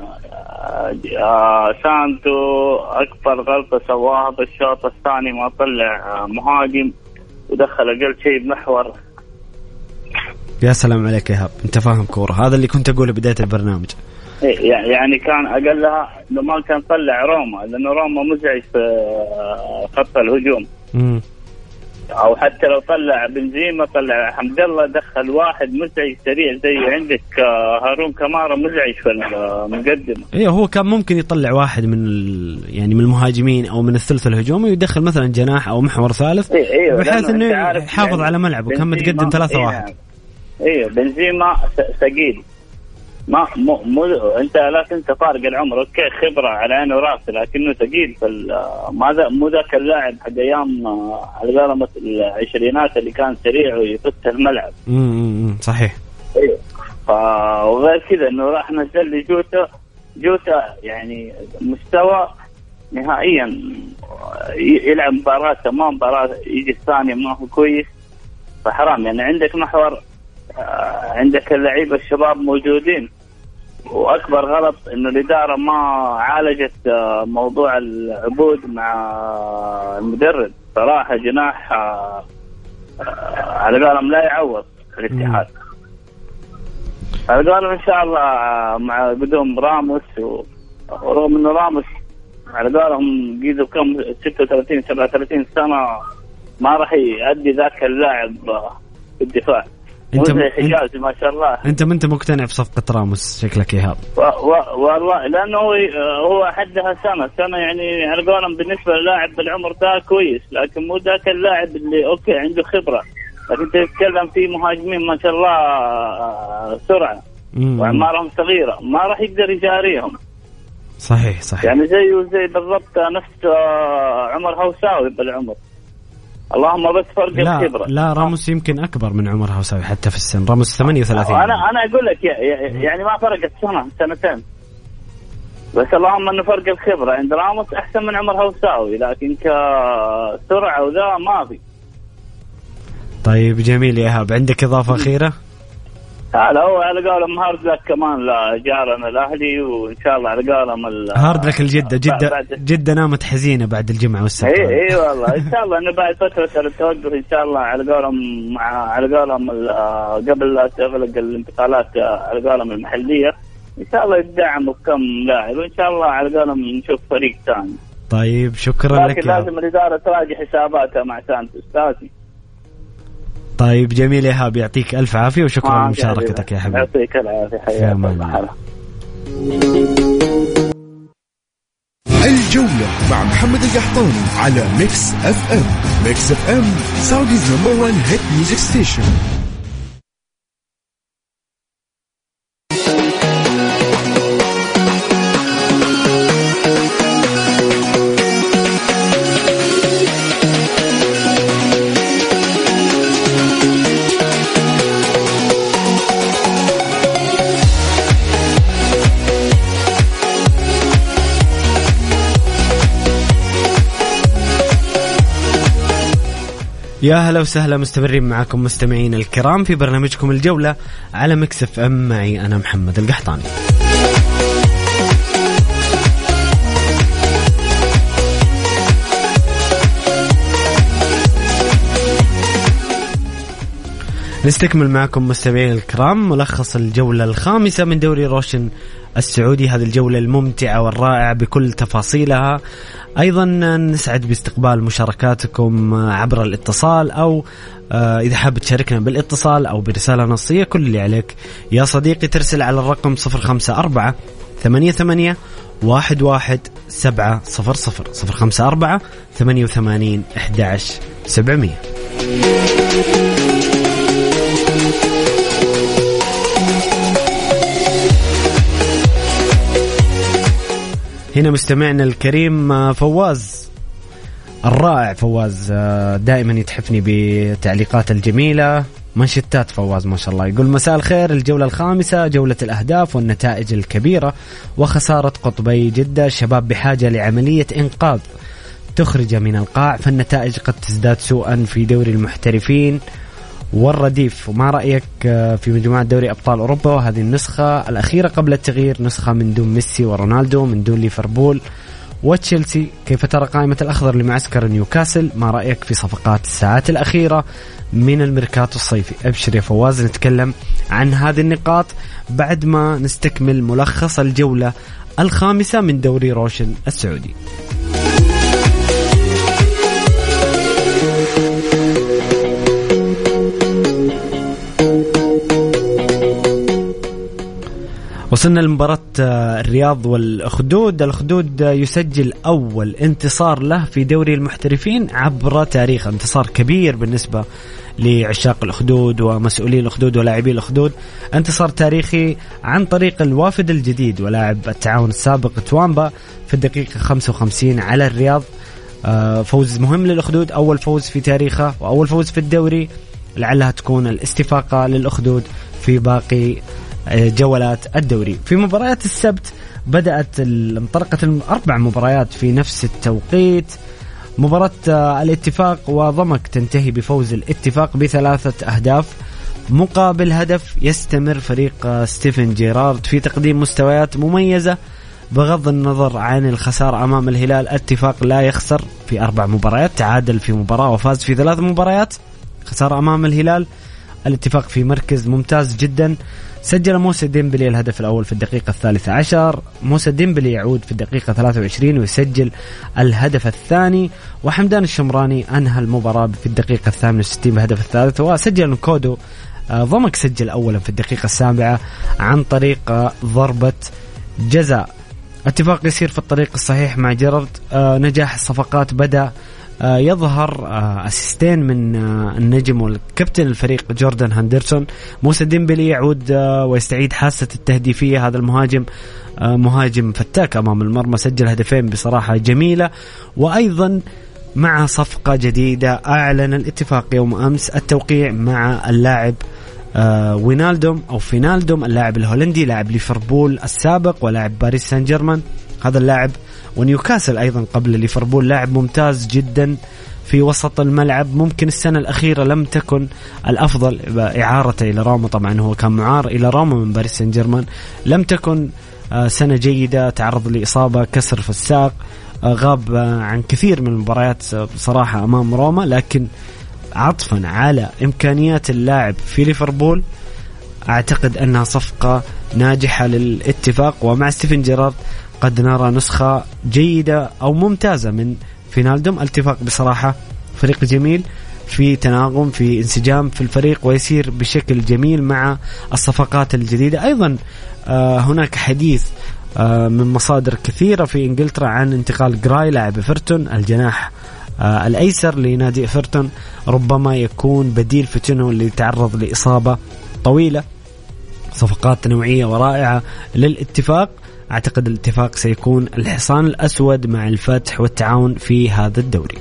[SPEAKER 7] آه سانتو أكبر غلطة سواها بالشوط الثاني ما طلع آه مهاجم ودخل أقل شيء بمحور.
[SPEAKER 3] يا سلام عليك يا هاب، انت فاهم كورة. هذا اللي كنت أقوله بداية البرنامج.
[SPEAKER 7] يعني كان أقلها إنه ما كان طلع روما، لأنه روما مزعج في خط الهجوم. امم أو حتى لو طلع بنزيما طلع حمد الله دخل واحد مزعج سريع زي عندك هارون كمارا مزعج في المقدمة.
[SPEAKER 3] إيه هو كان ممكن يطلع واحد من يعني من المهاجمين أو من الثلث الهجومي ويدخل مثلا جناح أو محور ثالث.
[SPEAKER 7] إيه إيه
[SPEAKER 3] بحيث إنه يحافظ يعني على ملعبه. كان متقدم ثلاثة إيه واحد.
[SPEAKER 7] ايه بنزيما ثقيل ما مو مو انت لا تنسى فارق العمر. اوكي خبره على عينه وراسه لكنه ثقيل. ما ذا مو ذاك اللاعب حق ايام على قلمه العشرينات اللي كان سريع ويفتح الملعب.
[SPEAKER 3] امم صحيح.
[SPEAKER 7] ايه وغير كذا انه راح نزل لي جوتا. جوتا يعني مستوى نهائيا يلعب مباراه تمام مباراه يجي الثانيه ما هو كويس. فحرام يعني عندك محور عندك اللعيبة الشباب موجودين. وأكبر غلط إنه الإدارة ما عالجت موضوع العبود مع المدرب. صراحة جناح على قولهم لا يعوض الاتحاد. على قولهم إن شاء الله مع قدوم راموس ورغم إنه راموس على قولهم قيدوا كم ستة وثلاثين سبعة وثلاثين سنة ما راح يؤدي ذاك اللاعب في الدفاع.
[SPEAKER 3] انت م...
[SPEAKER 7] حجازي ما شاء الله.
[SPEAKER 3] انت ما انت مقتنع بصفقة راموس شكلك يا هاب.
[SPEAKER 7] والله لانه هو حدها سنة سنة يعني على قولهم بالنسبة للاعب بالعمر ده كويس لكن مو ذاك اللاعب اللي اوكي عنده خبرة. لكن تتكلم في مهاجمين ما شاء الله سرعة وعمارهم صغيرة ما راح يقدر يجاريهم.
[SPEAKER 3] صحيح صحيح.
[SPEAKER 7] يعني زيه زي بالضبط نفس عمر هوساوي بالعمر. اللهم بس فرق
[SPEAKER 3] لا
[SPEAKER 7] الخبرة.
[SPEAKER 3] لا راموس يمكن أكبر من عمر هوساوي حتى في السن. راموس ثمانية وثلاثين.
[SPEAKER 7] أنا أنا أقول لك يعني ما فرقت سنة سنتين بس اللهم إنه فرق الخبرة عند راموس أحسن من عمر هوساوي لكن كسرعة وذا ما في.
[SPEAKER 3] طيب جميل يا إيهاب عندك إضافة أخيرة؟
[SPEAKER 7] هلا هو على قولهم هارد لك كمان لجارنا الأهلي وإن شاء الله على قولهم
[SPEAKER 3] هارد لك الجدة جدة جدة نامت حزينة بعد الجمعة والسبت.
[SPEAKER 7] إيه إيه والله إن شاء الله إنه بعد فترة التوقف إن شاء الله على قولهم مع على قولهم قبل لا تغلق الانتقالات على قولهم المحلية إن شاء الله يدعموا كم لاعب وإن شاء الله على قولهم نشوف فريق ثاني.
[SPEAKER 3] طيب شكرا لك.
[SPEAKER 7] لكن لازم الإدارة تراجع حساباتها مع سانتوس لازم.
[SPEAKER 3] طيب جميل يا إيهاب يعطيك ألف عافية وشكرا لمشاركتك يا حبيبي.
[SPEAKER 7] يعطيك العافية حياك الله.
[SPEAKER 1] الجولة مع محمد القحطاني على ميكس اف ام. ميكس اف ام سعوديز نمبر وان هيت ميوزك ستيشن.
[SPEAKER 3] يا هلا وسهلا مستمرين معكم مستمعين الكرام في برنامجكم الجولة على ميكس اف ام معي أنا محمد القحطاني. نستكمل معكم مستمعين الكرام ملخص الجولة الخامسة من دوري روشن السعودي. هذه الجولة الممتعة والرائعة بكل تفاصيلها. أيضا نسعد باستقبال مشاركاتكم عبر الاتصال أو إذا حاب تشاركنا بالاتصال أو برسالة نصية كل اللي عليك يا صديقي ترسل على الرقم صفر خمسة أربعة ثمانية ثمانية واحد واحد سبعة صفر صفر صفر خمسة أربعة ثمانية وثمانين أحد عشر سبعمية. هنا مستمعنا الكريم فواز الرائع فواز دائما يتحفني بتعليقات الجميلة منشتات فواز ما شاء الله. يقول مساء الخير الجولة الخامسة جولة الأهداف والنتائج الكبيرة وخسارة قطبي جدة. الشباب بحاجة لعملية إنقاذ تخرج من القاع فالنتائج قد تزداد سوءا في دوري المحترفين والرديف. وما رأيك في مجموعة دوري أبطال أوروبا وهذه النسخة الأخيرة قبل التغيير نسخة من دون ميسي ورونالدو من دون ليفربول وتشيلسي. كيف ترى قائمة الأخضر لمعسكر نيوكاسل؟ ما رأيك في صفقات الساعات الأخيرة من الميركاتو الصيفي؟ أبشر يا فواز نتكلم عن هذه النقاط بعد ما نستكمل ملخص الجولة الخامسة من دوري روشن السعودي. وصلنا لمباراة الرياض والأخدود. الأخدود يسجل أول انتصار له في دوري المحترفين عبر تاريخ. انتصار كبير بالنسبة لعشاق الأخدود ومسؤولي الأخدود ولاعبي الأخدود. انتصار تاريخي عن طريق الوافد الجديد ولاعب التعاون السابق توامبا في الدقيقة خمسة وخمسين على الرياض. فوز مهم للأخدود أول فوز في تاريخه وأول فوز في الدوري لعلها تكون الاستفاقة للأخدود في باقي جولات الدوري. في مباريات السبت بدأت انطلقت أربع مباريات في نفس التوقيت. مباراة الاتفاق وضمك تنتهي بفوز الاتفاق بثلاثة أهداف مقابل هدف. يستمر فريق ستيفن جيرارد في تقديم مستويات مميزة بغض النظر عن الخسارة أمام الهلال. الاتفاق لا يخسر في أربع مباريات، تعادل في مباراة وفاز في ثلاث مباريات. خسارة أمام الهلال. الاتفاق في مركز ممتاز جدا. سجل موسى ديمبلي الهدف الأول في الدقيقة الثالثة عشر. موسى ديمبلي يعود في الدقيقة ثلاثة وعشرين ويسجل الهدف الثاني. وحمدان الشمراني أنهى المباراة في الدقيقة الثامنة والستين بهدف الثالث. وسجل نكودو ضمك سجل أولا في الدقيقة السابعة عن طريق ضربة جزاء. اتفاق يسير في الطريق الصحيح مع جيرارد. نجاح الصفقات بدأ يظهر. أسيستين من النجم والكابتن الفريق جوردان هاندرسون. موسى ديمبلي يعود ويستعيد حاسة التهديفية. هذا المهاجم مهاجم فتاك أمام المرمى، سجل هدفين بصراحة جميلة. وأيضا مع صفقة جديدة. أعلن الاتفاق يوم أمس التوقيع مع اللاعب آه وينالدوم أو فينالدوم، اللاعب الهولندي، لاعب ليفربول السابق ولاعب باريس سان جيرمان. هذا اللاعب ونيوكاسل أيضا قبل ليفربول، لاعب ممتاز جدا في وسط الملعب. ممكن السنة الأخيرة لم تكن الأفضل، إعارته إلى روما، طبعا هو كان معار إلى روما من باريس سان جيرمان، لم تكن سنة جيدة، تعرض لإصابة، كسر في الساق، غاب عن كثير من المباريات صراحة أمام روما. لكن عطفا على إمكانيات اللاعب في ليفربول أعتقد أنها صفقة ناجحة للاتفاق، ومع ستيفن جيرارد قد نرى نسخة جيدة أو ممتازة من فينالدوم. الاتفاق بصراحة فريق جميل، في تناغم، في انسجام في الفريق، ويسير بشكل جميل مع الصفقات الجديدة. أيضا آه هناك حديث آه من مصادر كثيرة في إنجلترا عن انتقال جراي لاعب إيفرتون الجناح آه الأيسر لنادي إيفرتون، ربما يكون بديل فتنو اللي تعرض لإصابة طويلة. صفقات نوعية ورائعة للاتفاق. أعتقد الاتفاق سيكون الحصان الأسود مع الفتح والتعاون في هذا الدوري.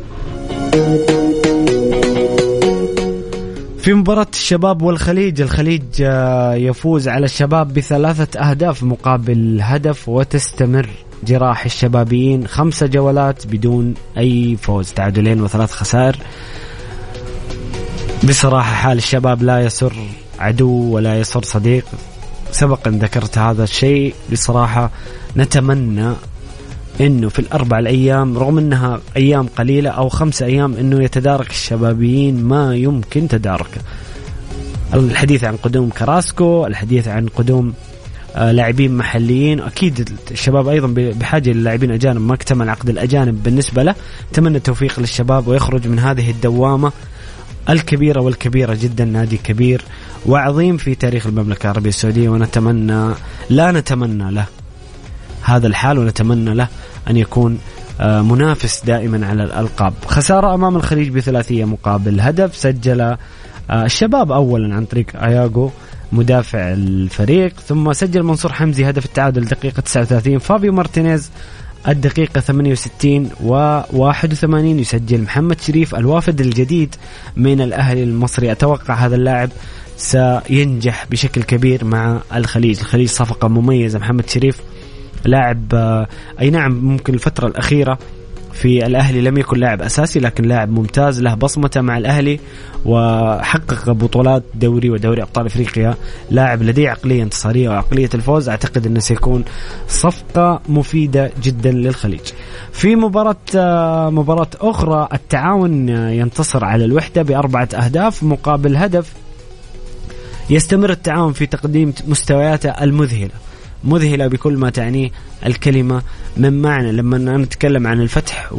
[SPEAKER 3] في مباراة الشباب والخليج، الخليج يفوز على الشباب بثلاثة أهداف مقابل هدف، وتستمر جراح الشبابيين خمسة جولات بدون أي فوز، تعادلين وثلاث خسائر. بصراحة حال الشباب لا يسر عدو ولا يسر صديق، سبق أن ذكرت هذا الشيء. بصراحة نتمنى إنه في الأربع الأيام، رغم أنها أيام قليلة أو خمس أيام، إنه يتدارك الشبابيين ما يمكن تداركه. الحديث عن قدوم كراسكو، الحديث عن قدوم آه لاعبين محليين. أكيد الشباب أيضا بحاجة للاعبين أجانب، ما اكتمل عقد الأجانب بالنسبة له. أتمنى التوفيق للشباب ويخرج من هذه الدوامة الكبيرة والكبيرة جدا. نادي كبير وعظيم في تاريخ المملكة العربية السعودية، ونتمنى لا نتمنى له هذا الحال، ونتمنى له أن يكون منافس دائما على الألقاب. خسارة أمام الخليج بثلاثية مقابل هدف. سجل الشباب أولا عن طريق آياغو مدافع الفريق، ثم سجل منصور حمزي هدف التعادل دقيقة تسعة وثلاثين. فابيو مارتينيز الدقيقة ثمانية وستين وواحد وثمانين يسجل محمد شريف الوافد الجديد من الأهلي المصري. أتوقع هذا اللاعب سينجح بشكل كبير مع الخليج. الخليج صفقة مميزة. محمد شريف لاعب أي نعم ممكن الفترة الأخيرة في الأهلي لم يكن لاعب أساسي، لكن لاعب ممتاز، له بصمته مع الأهلي وحقق بطولات دوري ودوري أبطال أفريقيا. لاعب لديه عقلية انتصارية وعقلية الفوز. أعتقد أنه سيكون صفقة مفيدة جدا للخليج. في مباراة مباراة أخرى، التعاون ينتصر على الوحدة بأربعة أهداف مقابل هدف. يستمر التعاون في تقديم مستوياته المذهلة، مذهلة بكل ما تعنيه الكلمة من معنى. لما نتكلم عن الفتح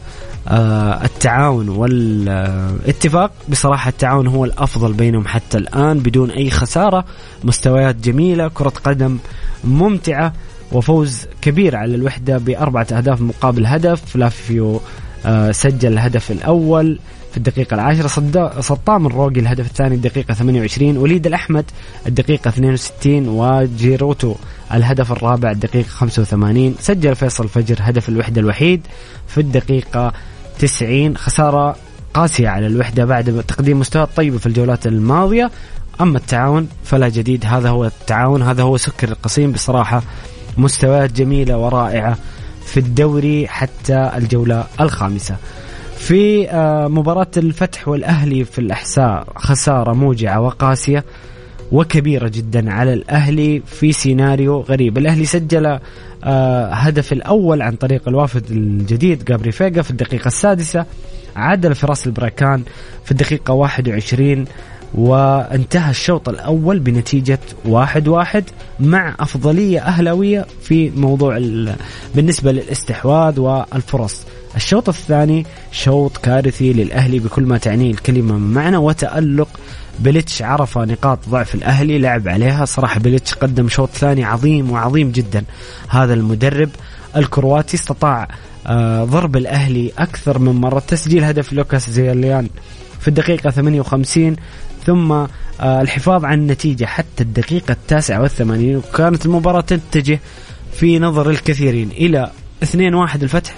[SPEAKER 3] والتعاون والاتفاق، بصراحة التعاون هو الأفضل بينهم حتى الآن بدون أي خسارة. مستويات جميلة، كرة قدم ممتعة، وفوز كبير على الوحدة بأربعة أهداف مقابل هدف. فلافيو سجل الهدف الأول في الدقيقة العاشرة، سطام الروقي الهدف الثاني الدقيقة ثمانية وعشرين، وليد الأحمد الدقيقة اثنين وستين، وجيروتو الهدف الرابع الدقيقة خمسة وثمانين. سجل فيصل فجر هدف الوحدة الوحيد في الدقيقة تسعين. خسارة قاسية على الوحدة بعد تقديم مستوى طيب في الجولات الماضية. أما التعاون فلا جديد، هذا هو التعاون، هذا هو سكر القصيم. بصراحة مستويات جميلة ورائعة في الدوري حتى الجولة الخامسة. في مباراة الفتح والأهلي في الأحساء، خسارة موجعة وقاسية وكبيرة جدا على الأهلي في سيناريو غريب. الأهلي سجل هدف الأول عن طريق الوافد الجديد جابري فيغا في الدقيقة السادسة، عادل فراس البراكان في الدقيقة واحد وعشرين، وانتهى الشوط الأول بنتيجة واحد واحد مع أفضلية أهلاوية في موضوع بالنسبة للاستحواذ والفرص. الشوط الثاني شوط كارثي للأهلي بكل ما تعنيه الكلمة من معنى، وتألق بليتش عرف نقاط ضعف الأهلي لعب عليها. صراحة بليتش قدم شوط ثاني عظيم وعظيم جدا. هذا المدرب الكرواتي استطاع ضرب الأهلي أكثر من مرة، تسجيل هدف لوكاس زيليان في الدقيقة ثمانية وخمسين، ثم الحفاظ على النتيجة حتى الدقيقة التاسعة والثمانين. وكانت المباراة تتجه في نظر الكثيرين إلى اثنين واحد الفتح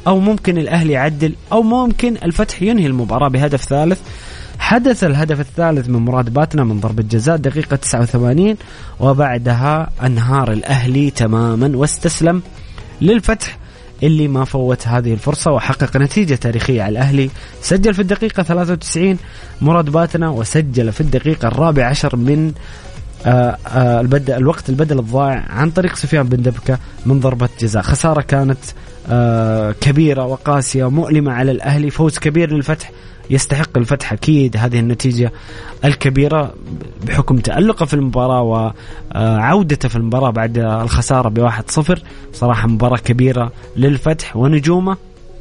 [SPEAKER 3] أو ممكن الأهلي يعدل، أو ممكن الفتح ينهي المباراة بهدف ثالث. حدث الهدف الثالث من مراد باتنا من ضربة جزاء دقيقة تسعة وثمانين، وبعدها انهار الأهلي تماما واستسلم للفتح اللي ما فوت هذه الفرصة وحقق نتيجة تاريخية على الأهلي. سجل في الدقيقة ثلاثة وتسعين مراد باتنا، وسجل في الدقيقة الرابعة عشر من آآ آآ البدل الوقت البدل الضائع عن طريق سفيان بن دبكة من ضربة جزاء. خسارة كانت كبيرة وقاسية ومؤلمة على الأهلي، فوز كبير للفتح، يستحق الفتح أكيد هذه النتيجة الكبيرة بحكم تألقه في المباراة وعودته في المباراة بعد الخسارة بواحد صفر. صراحة مباراة كبيرة للفتح ونجومه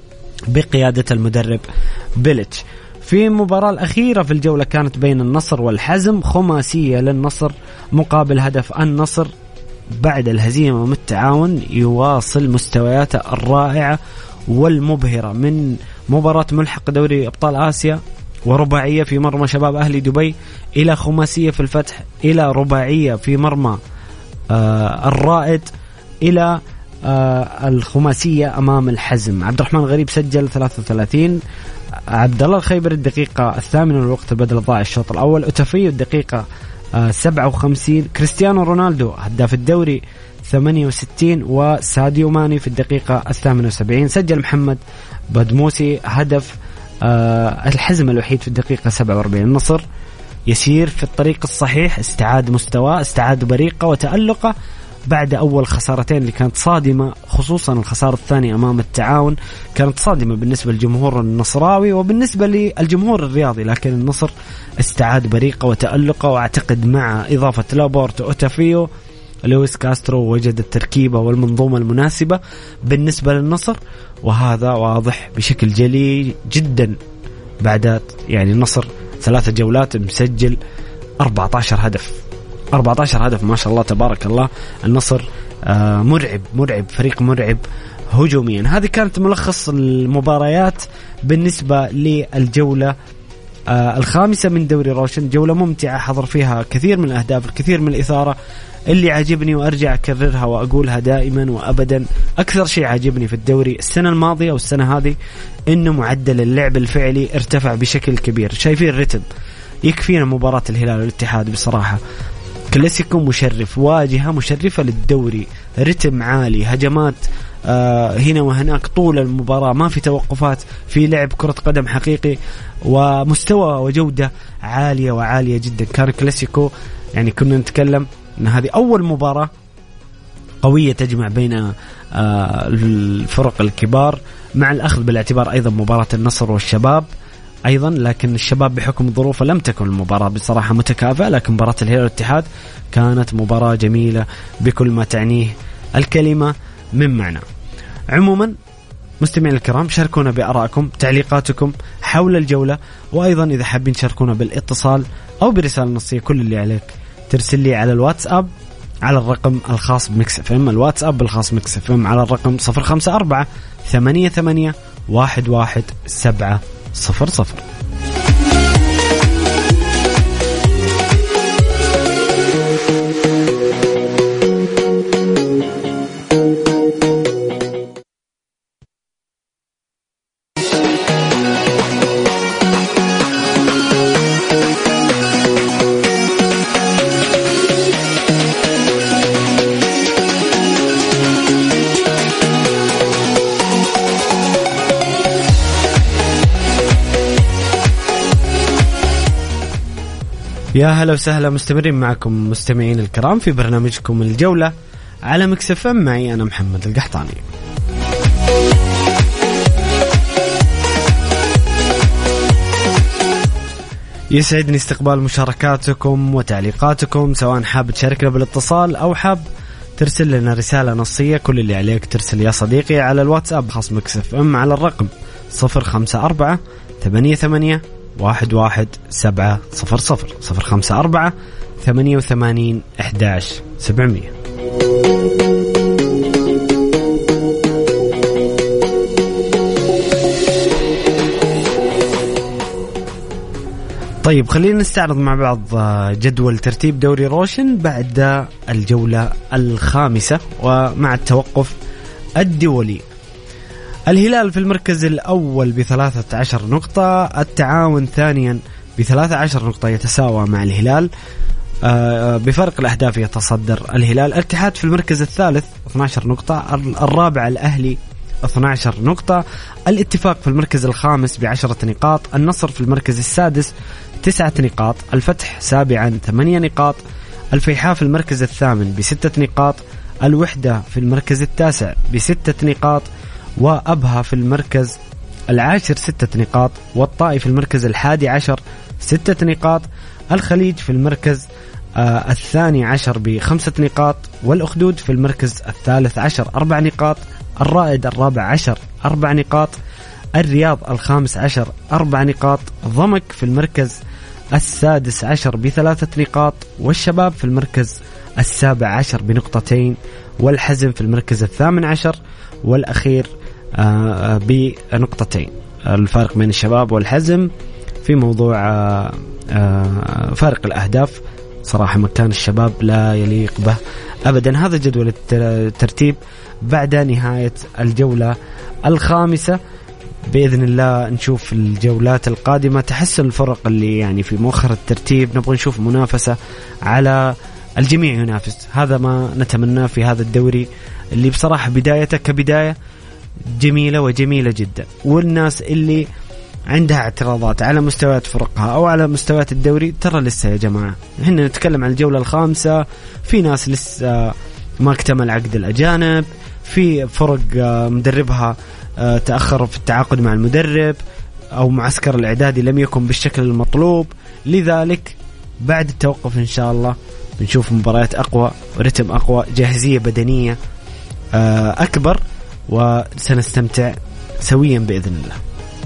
[SPEAKER 3] بقيادة المدرب بيليتش. في المباراة الأخيرة في الجولة كانت بين النصر والحزم، خماسية للنصر مقابل هدف. النصر بعد الهزيمة من التعاون يواصل مستوياته الرائعة والمبهرة من مباراة ملحق دوري أبطال آسيا ورباعية في مرمى شباب أهلي دبي، إلى خماسية في الفتح، إلى رباعية في مرمى آه الرائد، إلى آه الخماسية أمام الحزم. عبد الرحمن غريب سجل ثلاثة وثلاثين، عبد الله الخيبر الدقيقة الثامنة من الوقت البدل الضائع الشوط الأول، أتفي الدقيقة آه سبعة وخمسين، كريستيانو رونالدو هداف الدوري ثمانية وستين، وساديو ماني في الدقيقة الثامنة وسبعين. سجل محمد بدموسي هدف آه الحزم الوحيد في الدقيقة سبعة وأربعين. النصر يسير في الطريق الصحيح، استعاد مستواه، استعاد بريقه وتألقه بعد أول خسارتين اللي كانت صادمة، خصوصا الخسارة الثانية أمام التعاون كانت صادمة بالنسبة للجمهور النصراوي وبالنسبة للجمهور الرياضي، لكن النصر استعاد بريقه وتألقه، وأعتقد مع إضافة لابورت وأوتافيو لويس كاسترو وجد التركيبة والمنظومة المناسبة بالنسبة للنصر، وهذا واضح بشكل جلي جدا بعد يعني النصر ثلاثة جولات مسجل أربعة عشر هدف أربعة عشر هدف ما شاء الله تبارك الله. النصر آه مرعب مرعب فريق مرعب هجوميا. هذه كانت ملخص المباريات بالنسبة للجولة آه الخامسة من دوري روشن. جولة ممتعة حضر فيها كثير من الأهداف، الكثير من الإثارة. اللي عجبني وأرجع أكررها وأقولها دائما وأبدا، أكثر شيء عجبني في الدوري السنة الماضية والسنة هذه إنه معدل اللعب الفعلي ارتفع بشكل كبير. شايفين الرتم؟ يكفينا مباراة الهلال والاتحاد بصراحة، كلاسيكو مشرف، واجهة مشرفة للدوري، رتم عالي، هجمات آه هنا وهناك طول المباراة، ما في توقفات، في لعب كرة قدم حقيقي ومستوى وجودة عالية وعالية جدا. كان كلاسيكو يعني كنا نتكلم أن هذه أول مباراة قوية تجمع بين آه الفرق الكبار، مع الأخذ بالاعتبار أيضا مباراة النصر والشباب أيضا، لكن الشباب بحكم الظروف لم تكن المباراة بصراحة متكافئة، لكن مباراة الهلال والاتحاد كانت مباراة جميلة بكل ما تعنيه الكلمة من معنى. عموما مستمعين الكرام، شاركونا بآرائكم، تعليقاتكم حول الجولة، وأيضا إذا حابين شاركونا بالاتصال أو برسالة نصية، كل اللي عليك ترسل لي على الواتساب على الرقم الخاص بمكس اف ام، الواتساب الخاص بمكس اف ام على الرقم صفر خمسة أربعة ثمانية ثمانية واحد واحد سبعة صفر صفر. يا هلا وسهلا، مستمرين معكم مستمعين الكرام في برنامجكم الجولة على مكس اف ام، معي أنا محمد القحطاني. يسعدني استقبال مشاركاتكم وتعليقاتكم، سواء حاب تشاركنا بالاتصال أو حاب ترسل لنا رسالة نصية. كل اللي عليك ترسل يا صديقي على الواتساب خاص مكس اف ام على الرقم صفر خمسة أربعة ثمانية ثمانية واحد واحد سبعة صفر صفر صفر خمسة أربعة ثمانية وثمانين أحداش سبعمية. طيب خلينا نستعرض مع بعض جدول ترتيب دوري روشن بعد الجولة الخامسة ومع التوقف الدولي. الهلال في المركز الأول بثلاثة عشر نقطة، التعاون ثانيا بثلاثة عشر نقطة يتساوى مع الهلال بفرق الأهداف يتصدر الهلال. الاتحاد في المركز الثالث اثنتي عشرة نقطة، الرابع الأهلي اثنتي عشرة نقطة، الاتفاق في المركز الخامس بعشرة نقاط، النصر في المركز السادس تسعة نقاط، الفتح سابعا ثمانية نقاط، الفيحاء في المركز الثامن بستة نقاط، الوحدة في المركز التاسع بستة نقاط، وأبها في المركز العاشر ستة نقاط، والطائي في المركز الحادي عشر ستة نقاط، الخليج في المركز آه الثاني عشر بخمسة نقاط، والأخدود في المركز الثالث عشر أربع نقاط، الرائد الرابع عشر أربع نقاط، الرياض الخامس عشر أربع نقاط، ضمك في المركز السادس عشر بثلاثة نقاط، والشباب في المركز السابع عشر بنقطتين، والحزم في المركز الثامن عشر والأخير آه بنقطتين. الفارق بين الشباب والحزم في موضوع آه آه فارق الأهداف صراحة مكان الشباب لا يليق به أبدا. هذا جدول الترتيب بعد نهاية الجولة الخامسة. بإذن الله نشوف الجولات القادمة تحسن الفرق اللي يعني في مؤخر الترتيب، نبغى نشوف منافسة على الجميع ينافس، هذا ما نتمناه في هذا الدوري اللي بصراحة بدايته كبداية جميلة وجميلة جدا. والناس اللي عندها اعتراضات على مستويات فرقها أو على مستويات الدوري ترى لسه يا جماعة، إحنا نتكلم عن الجولة الخامسة، في ناس لسه ما اكتمل عقد الأجانب، في فرق مدربها تأخر في التعاقد مع المدرب أو معسكر الإعدادي لم يكن بالشكل المطلوب. لذلك بعد التوقف إن شاء الله بنشوف مباريات أقوى ورتم أقوى، جاهزية بدنية أكبر، وسنستمتع سويا بإذن الله.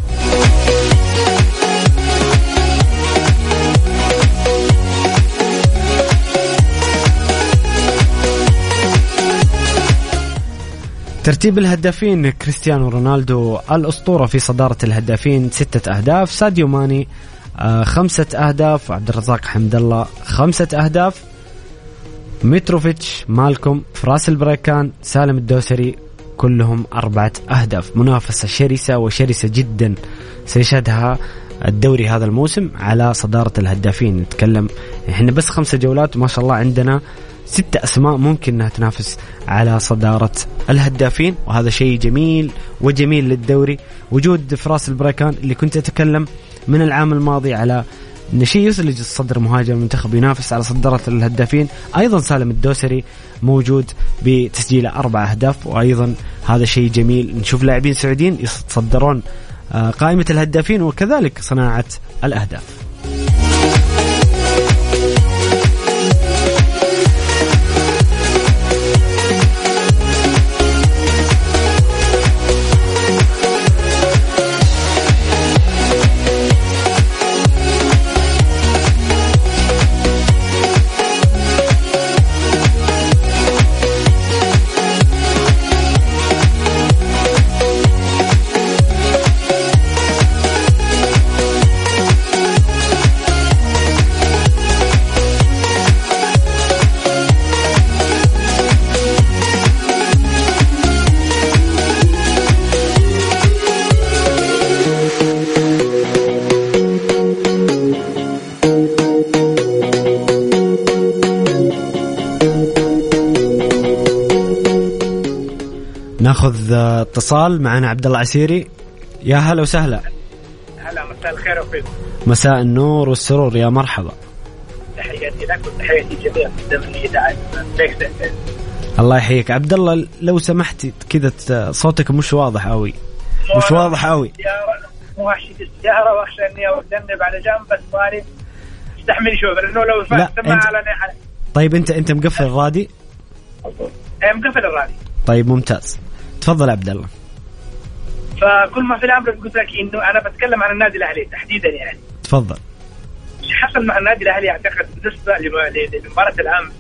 [SPEAKER 3] ترتيب الهدافين: كريستيانو رونالدو الأسطورة في صدارة الهدافين ستة أهداف، ساديو ماني آه خمسة أهداف، وعبد الرزاق حمد الله خمسة أهداف، ميتروفيتش، مالكوم، فراس البريكان، سالم الدوسري كلهم أربعة أهداف. منافسة شرسة وشرسة جدا سيشهدها الدوري هذا الموسم على صدارة الهدافين. نتكلم إحنا بس خمسة جولات ما شاء الله عندنا ست أسماء ممكن أنها تنافس على صدارة الهدافين، وهذا شيء جميل وجميل للدوري. وجود فراس البريكان اللي كنت أتكلم من العام الماضي على أن شيء يسلج الصدر، مهاجم المنتخب ينافس على صدارة الهدافين. أيضا سالم الدوسري موجود بتسجيل أربع أهداف، وأيضا هذا شيء جميل نشوف لاعبين سعوديين يتصدرون قائمة الهدافين وكذلك صناعة الأهداف. ناخذ اتصال معنا عبد الله عسيري. يا هلا وسهلا.
[SPEAKER 8] هلا، مساء الخير وفيك.
[SPEAKER 3] مساء النور والسرور، يا مرحبا.
[SPEAKER 8] تحياتي لك وتحياتي جميع مستمعي إذاعة ميكس إف إم.
[SPEAKER 3] الله يحييك عبد الله، لو سمحت كذا صوتك مش واضح قوي، مش واضح قوي.
[SPEAKER 8] مو هالشيء السيارة، واخشى اني اذنب على جنب، بس ماني استحمل شوف لانه لو سمع على على.
[SPEAKER 3] طيب انت انت مقفل الرادي؟
[SPEAKER 8] ايه مقفل الرادي.
[SPEAKER 3] طيب ممتاز، تفضل عبد الله.
[SPEAKER 8] فكل ما في الامر قلت لك انه انا بتكلم عن النادي الاهلي تحديدا، يعني
[SPEAKER 3] تفضل.
[SPEAKER 8] اللي حصل مع النادي الاهلي اعتقد بالنسبه لمباراه الامس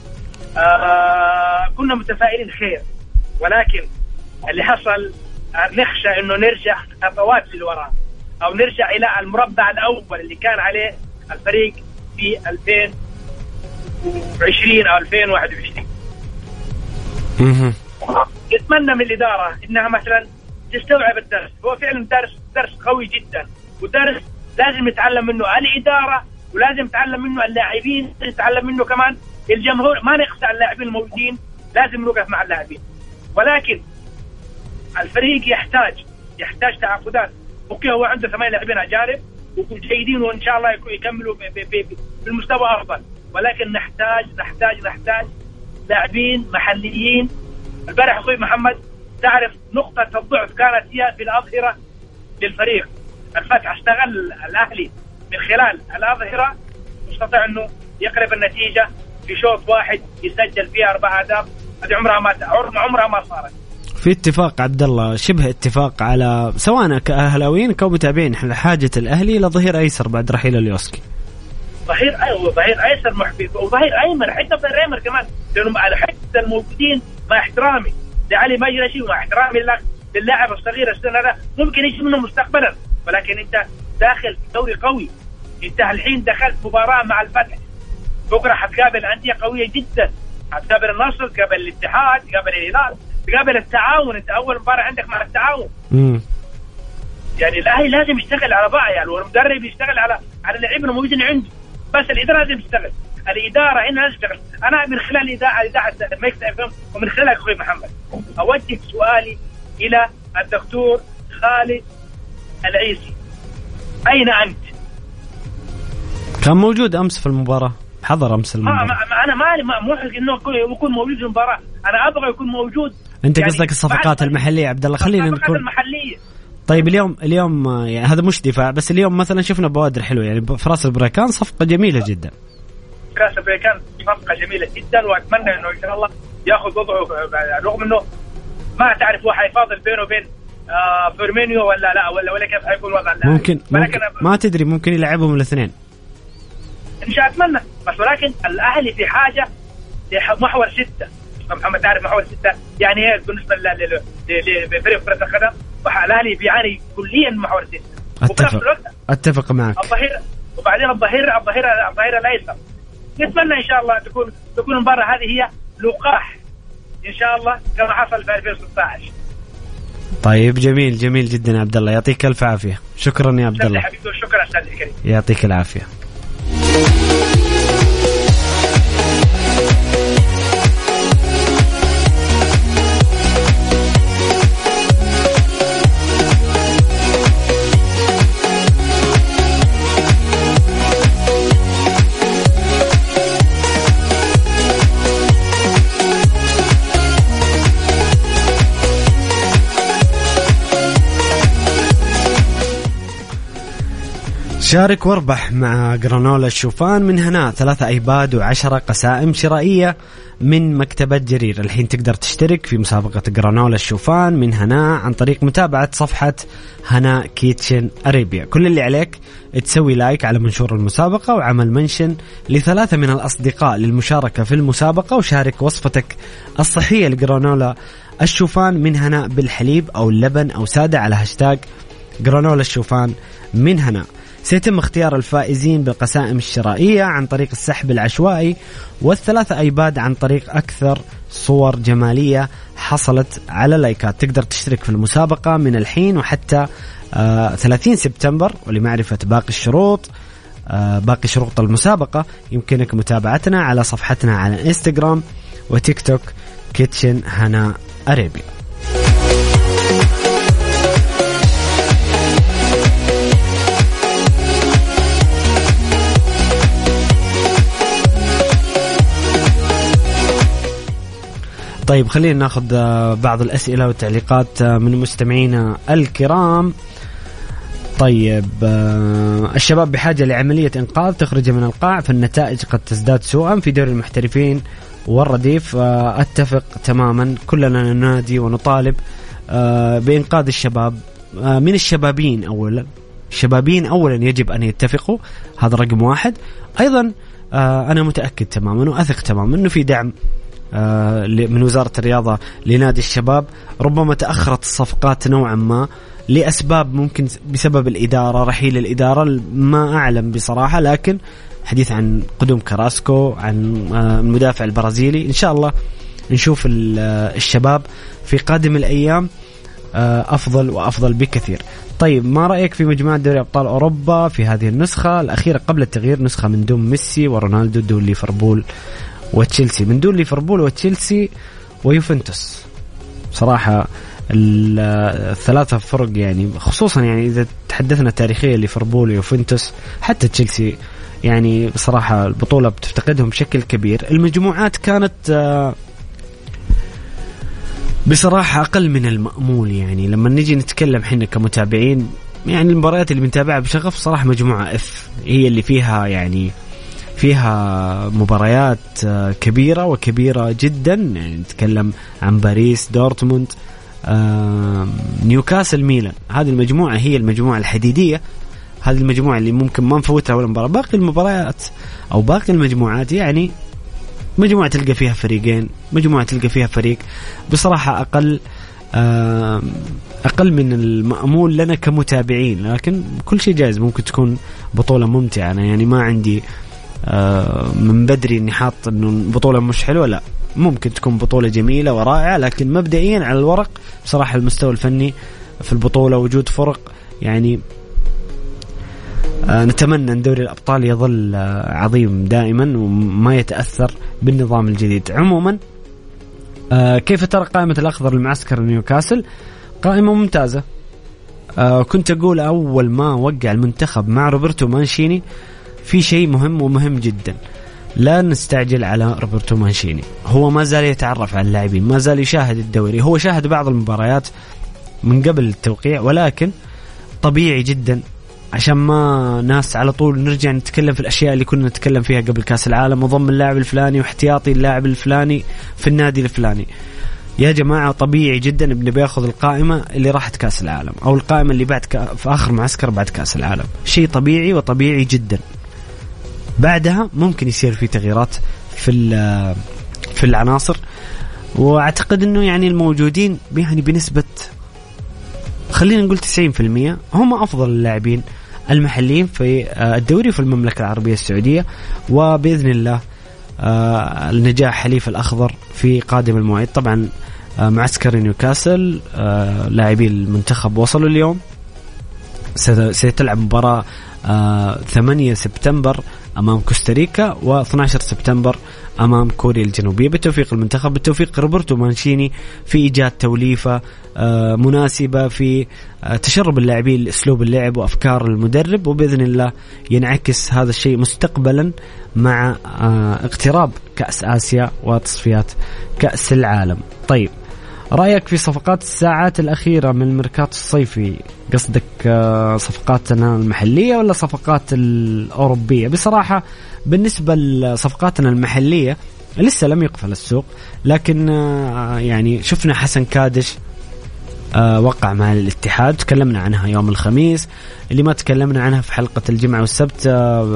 [SPEAKER 8] آه كنا متفائلين خير، ولكن اللي حصل نخشى انه نرجع خطوات للوراء او نرجع الى المربع الاول اللي كان عليه الفريق في ألفين وعشرين او ألفين وواحد وعشرين.
[SPEAKER 3] اها
[SPEAKER 8] نتمنى من الاداره انها مثلا تستوعب الدرس. هو فعلا درس درس قوي جدا، ودرس لازم نتعلم منه الإدارة، ولازم نتعلم منه اللاعبين، نتعلم منه كمان الجمهور. ما نقصى اللاعبين الموجودين، لازم نوقف مع اللاعبين. ولكن الفريق يحتاج يحتاج تعاقدات. اوكي هو عنده ثمانية لاعبين اجانب وجيدين، وان شاء الله يكملوا بالمستوى افضل، ولكن نحتاج نحتاج نحتاج لاعبين محليين. البارح اخوي محمد تعرف نقطة الضعف كانت هي في الأظهرة للفريق. الفتح استغل الأهلي من خلال الأظهرة، استطاع انه يقلب النتيجة في شوط واحد يسجل فيها أربع أهداف. هذه عمرها ما عمرها ما صارت.
[SPEAKER 3] في اتفاق عبد الله، شبه اتفاق على سواء كأهلاويين كمتابعين على حاجة الأهلي إلى ظهير أيسر بعد رحيل اليوسكي.
[SPEAKER 8] ظهير أيوة ظهير أيسر محبي، وظهير أيمن، حتى ظهير أيمن كمان، لأنه على حتى الموجودين مع احترامي لعلي مجرشي ومع احترامي للاعب الصغير السنة هذا ممكن يجي منه مستقبلا، ولكن أنت داخل في دوري قوي. أنت الحين دخلت مباراة مع الفتح، بكرة حتقابل أندية قوية جدا، حتقابل النصر، تقابل الاتحاد، تقابل الهلال، تقابل التعاون. أنت أول مباراة عندك مع التعاون.
[SPEAKER 3] مم.
[SPEAKER 8] يعني الأهلي لازم يشتغل على بعض، يعني والمدرب يشتغل على على اللعيبة الموجودين عنده، بس الإدارة لازم تشتغل. الإدارة هنا لازم تشتغل. أنا من خلال إذاعة إذاعة ميكس إف إم ومن خلالك أخوي محمد أوجه سؤالي إلى الدكتور خالد العيسي، أين أنت؟
[SPEAKER 3] كان موجود أمس في المباراة، حضر أمس المباراة.
[SPEAKER 8] ما ما أنا مالي ما مو حق إنه يكون موجود في المباراة، أنا أبغى يكون موجود.
[SPEAKER 3] أنت يعني قصدك الصفقات المحلية عبد الله؟ خلينا نكون
[SPEAKER 8] المحلية.
[SPEAKER 3] طيب اليوم اليوم يعني هذا مش دفاع بس، اليوم مثلا شفنا بوادر حلوة، يعني فراس البريكان صفقة جميلة جدا.
[SPEAKER 8] فراس البريكان صفقة جميلة جدا، وأتمنى إنه إن شاء الله يأخذ وضعه، رغم إنه ما تعرف هو حيفاضل بينه وبين آه فيرمينيو ولا لا ولا ولا كيف حيكون وضع اللاعب.
[SPEAKER 3] ممكن, ممكن ما تدري، ممكن يلعبهم الاثنين
[SPEAKER 8] إن شاء أتمنى. بس ولكن الأهلي في حاجة لمحور ستة. محمد تعرف محور ستة يعني ايه بالنسبة لفريق كرة القدم؟ الأهلي بيعاني كليا من محور ستة.
[SPEAKER 3] أتفق أتفق معك.
[SPEAKER 8] الظهير وبعدين الظهير الظهير الظهير الأيسر. نتمنى إن شاء الله تكون تكون المباراة هذه هي لقاح إن شاء الله كما حصل في ألفين وستة عشر.
[SPEAKER 3] طيب جميل جميل جدا يا عبد الله، يعطيك ألف عافية. شكرا يا عبد الله.
[SPEAKER 8] شكرا أستاذ الكريم.
[SPEAKER 3] يعطيك العافية. شارك واربح مع جرانولا الشوفان من هنا، ثلاثة ايباد وعشرة قسائم شرائية من مكتبة جرير. الحين تقدر تشترك في مسابقة جرانولا الشوفان من هنا عن طريق متابعة صفحة هنا كيتشن أريبيا. كل اللي عليك تسوي لايك على منشور المسابقة وعمل منشن لثلاثة من الأصدقاء للمشاركة في المسابقة، وشارك وصفتك الصحية لجرانولا الشوفان من هنا بالحليب أو اللبن أو سادة على هاشتاج جرانولا الشوفان من هنا. سيتم اختيار الفائزين بالقسائم الشرائية عن طريق السحب العشوائي، والثلاثة ايباد عن طريق أكثر صور جمالية حصلت على لايكات. تقدر تشترك في المسابقة من الحين وحتى آه ثلاثين سبتمبر. ولمعرفة باقي الشروط آه باقي شروط المسابقة يمكنك متابعتنا على صفحتنا على انستغرام وتيك توك كيتشن هنا أريبيا. طيب خلينا ناخذ بعض الأسئلة والتعليقات من مستمعينا الكرام. طيب الشباب بحاجة لعملية إنقاذ تخرج من القاع، فالنتائج قد تزداد سوءا في دوري المحترفين والرديف. أتفق تماما، كلنا ننادي ونطالب بإنقاذ الشباب من الشبابين. أولا الشبابين أولا يجب أن يتفقوا، هذا رقم واحد. أيضا أنا متأكد تماما وأثق تماما أنه في دعم من وزارة الرياضة لنادي الشباب. ربما تأخرت الصفقات نوعا ما لأسباب ممكن بسبب الإدارة، رحيل الإدارة، ما أعلم بصراحة، لكن حديث عن قدوم كاراسكو، عن المدافع البرازيلي. إن شاء الله نشوف الشباب في قادم الأيام أفضل وأفضل بكثير. طيب ما رأيك في مجموعة دوري أبطال أوروبا في هذه النسخة الأخيرة قبل التغيير، نسخة من دون ميسي ورونالدو، دون ليفربول وتشيلسي، من دون ليفربول وتشيلسي ويوفنتوس؟ صراحة الثلاثة فرق يعني، خصوصا يعني إذا تحدثنا تاريخيا ليفربول ويوفنتوس حتى تشيلسي، يعني بصراحة البطولة بتفتقدهم بشكل كبير. المجموعات كانت بصراحة أقل من المأمول، يعني لما نيجي نتكلم حنا كمتابعين، يعني المباريات اللي بنتابعها بشغف صراحة مجموعة اف هي اللي فيها يعني فيها مباريات كبيرة وكبيرة جدا، يعني نتكلم عن باريس، دورتموند، نيوكاسل، ميلان. هذه المجموعة هي المجموعة الحديدية، هذه المجموعة اللي ممكن ما نفوتها ولا مباراة. باقي المباريات أو باقي المجموعات يعني مجموعة تلقى فيها فريقين، مجموعة تلقى فيها فريق بصراحة أقل أقل من المأمول لنا كمتابعين، لكن كل شيء جائز. ممكن تكون بطولة ممتعة، أنا يعني ما عندي من بدري إني حاط إنه بطولة مش حلوة، لا، ممكن تكون بطولة جميلة ورائعة، لكن مبدئيا على الورق بصراحة المستوى الفني في البطولة وجود فرق يعني نتمنى أن دوري الأبطال يظل عظيم دائما وما يتأثر بالنظام الجديد. عموما كيف ترى قائمة الأخضر لمعسكر نيوكاسل؟ قائمة ممتازة. كنت أقول أول ما وقع المنتخب مع روبرتو مانشيني في شيء مهم ومهم جدا، لا نستعجل على روبرتو مانشيني، هو ما زال يتعرف على اللاعبين، ما زال يشاهد الدوري، هو شاهد بعض المباريات من قبل التوقيع، ولكن طبيعي جدا عشان ما ناس على طول نرجع نتكلم في الأشياء اللي كنا نتكلم فيها قبل كأس العالم، وضم اللاعب الفلاني واحتياطي اللاعب الفلاني في النادي الفلاني. يا جماعة طبيعي جدا ابن بياخذ القائمة اللي راحت كأس العالم أو القائمة اللي بعد ك... في آخر معسكر بعد كأس العالم، شيء طبيعي وطبيعي جدا. بعدها ممكن يصير في تغييرات في في العناصر، واعتقد انه يعني الموجودين يعني بنسبة خلينا نقول تسعين بالمئة هم أفضل اللاعبين المحليين في الدوري في المملكة العربية السعودية، وبإذن الله النجاح حليف الأخضر في قادم المواعيد. طبعا معسكر نيوكاسل لاعبي المنتخب وصلوا اليوم، سيتلعب مباراة ثمانية سبتمبر أمام كوستاريكا واثني عشر سبتمبر أمام كوريا الجنوبية. بالتوفيق المنتخب، بالتوفيق روبرتو مانشيني في إيجاد توليفة مناسبة في تشرب اللاعبين لأسلوب اللعب وأفكار المدرب، وبإذن الله ينعكس هذا الشيء مستقبلا مع اقتراب كأس آسيا وتصفيات كأس العالم. طيب رأيك في صفقات الساعات الأخيرة من الميركاتو الصيفي؟ قصدك صفقاتنا المحلية ولا صفقات الأوروبية؟ بصراحة بالنسبة لصفقاتنا المحلية لسه لم يقفل السوق، لكن يعني شفنا حسن كادش وقع مع الاتحاد، تكلمنا عنها يوم الخميس. اللي ما تكلمنا عنها في حلقة الجمعة والسبت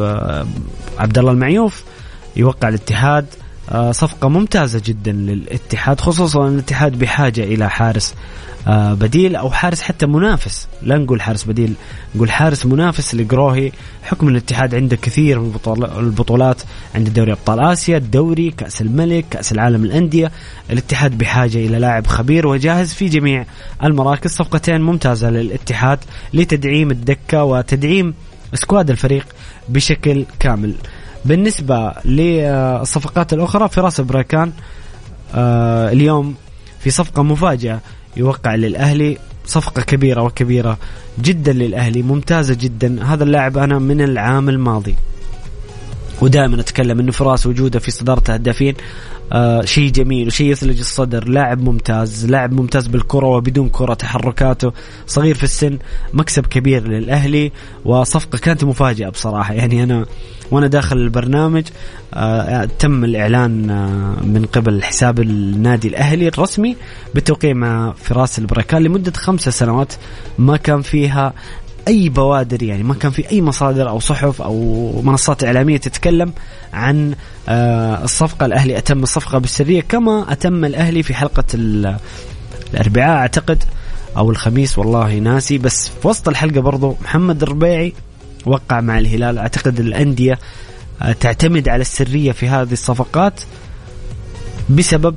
[SPEAKER 3] عبد الله المعيوف يوقع الاتحاد صفقة ممتازة جدا للاتحاد، خصوصا الاتحاد بحاجة إلى حارس بديل أو حارس حتى منافس، لا نقول حارس بديل، نقول حارس منافس لقروهي، حكم الاتحاد عنده كثير من البطولات، عنده دوري أبطال آسيا، الدوري، كأس الملك، كأس العالم الأندية. الاتحاد بحاجة إلى لاعب خبير وجاهز في جميع المراكز. صفقتين ممتازة للاتحاد لتدعيم الدكة وتدعيم اسكواد الفريق بشكل كامل. بالنسبة للصفقات الأخرى، فراس بركان آه اليوم في صفقة مفاجئة يوقع للأهلي، صفقة كبيرة وكبيرة جدا للأهلي، ممتازة جدا. هذا اللاعب أنا من العام الماضي ودائما أتكلم أنه فراس وجوده في صدارة الهدافين آه شيء جميل وشيء يثلج الصدر، لاعب ممتاز، لاعب ممتاز بالكرة وبدون كرة، تحركاته، صغير في السن، مكسب كبير للأهلي، وصفقة كانت مفاجئة بصراحة. يعني أنا وأنا داخل البرنامج آه تم الإعلان آه من قبل حساب النادي الأهلي الرسمي بالتوقيع مع فراس البركان لمدة خمسة سنوات، ما كان فيها أي بوادر، يعني ما كان في أي مصادر أو صحف أو منصات إعلامية تتكلم عن الصفقة. الأهلي أتم الصفقة بالسرية كما أتم الأهلي في حلقة الأربعاء أعتقد أو الخميس، والله ناسي، بس في وسط الحلقة برضو محمد الربيعي وقع مع الهلال. أعتقد الأندية تعتمد على السرية في هذه الصفقات بسبب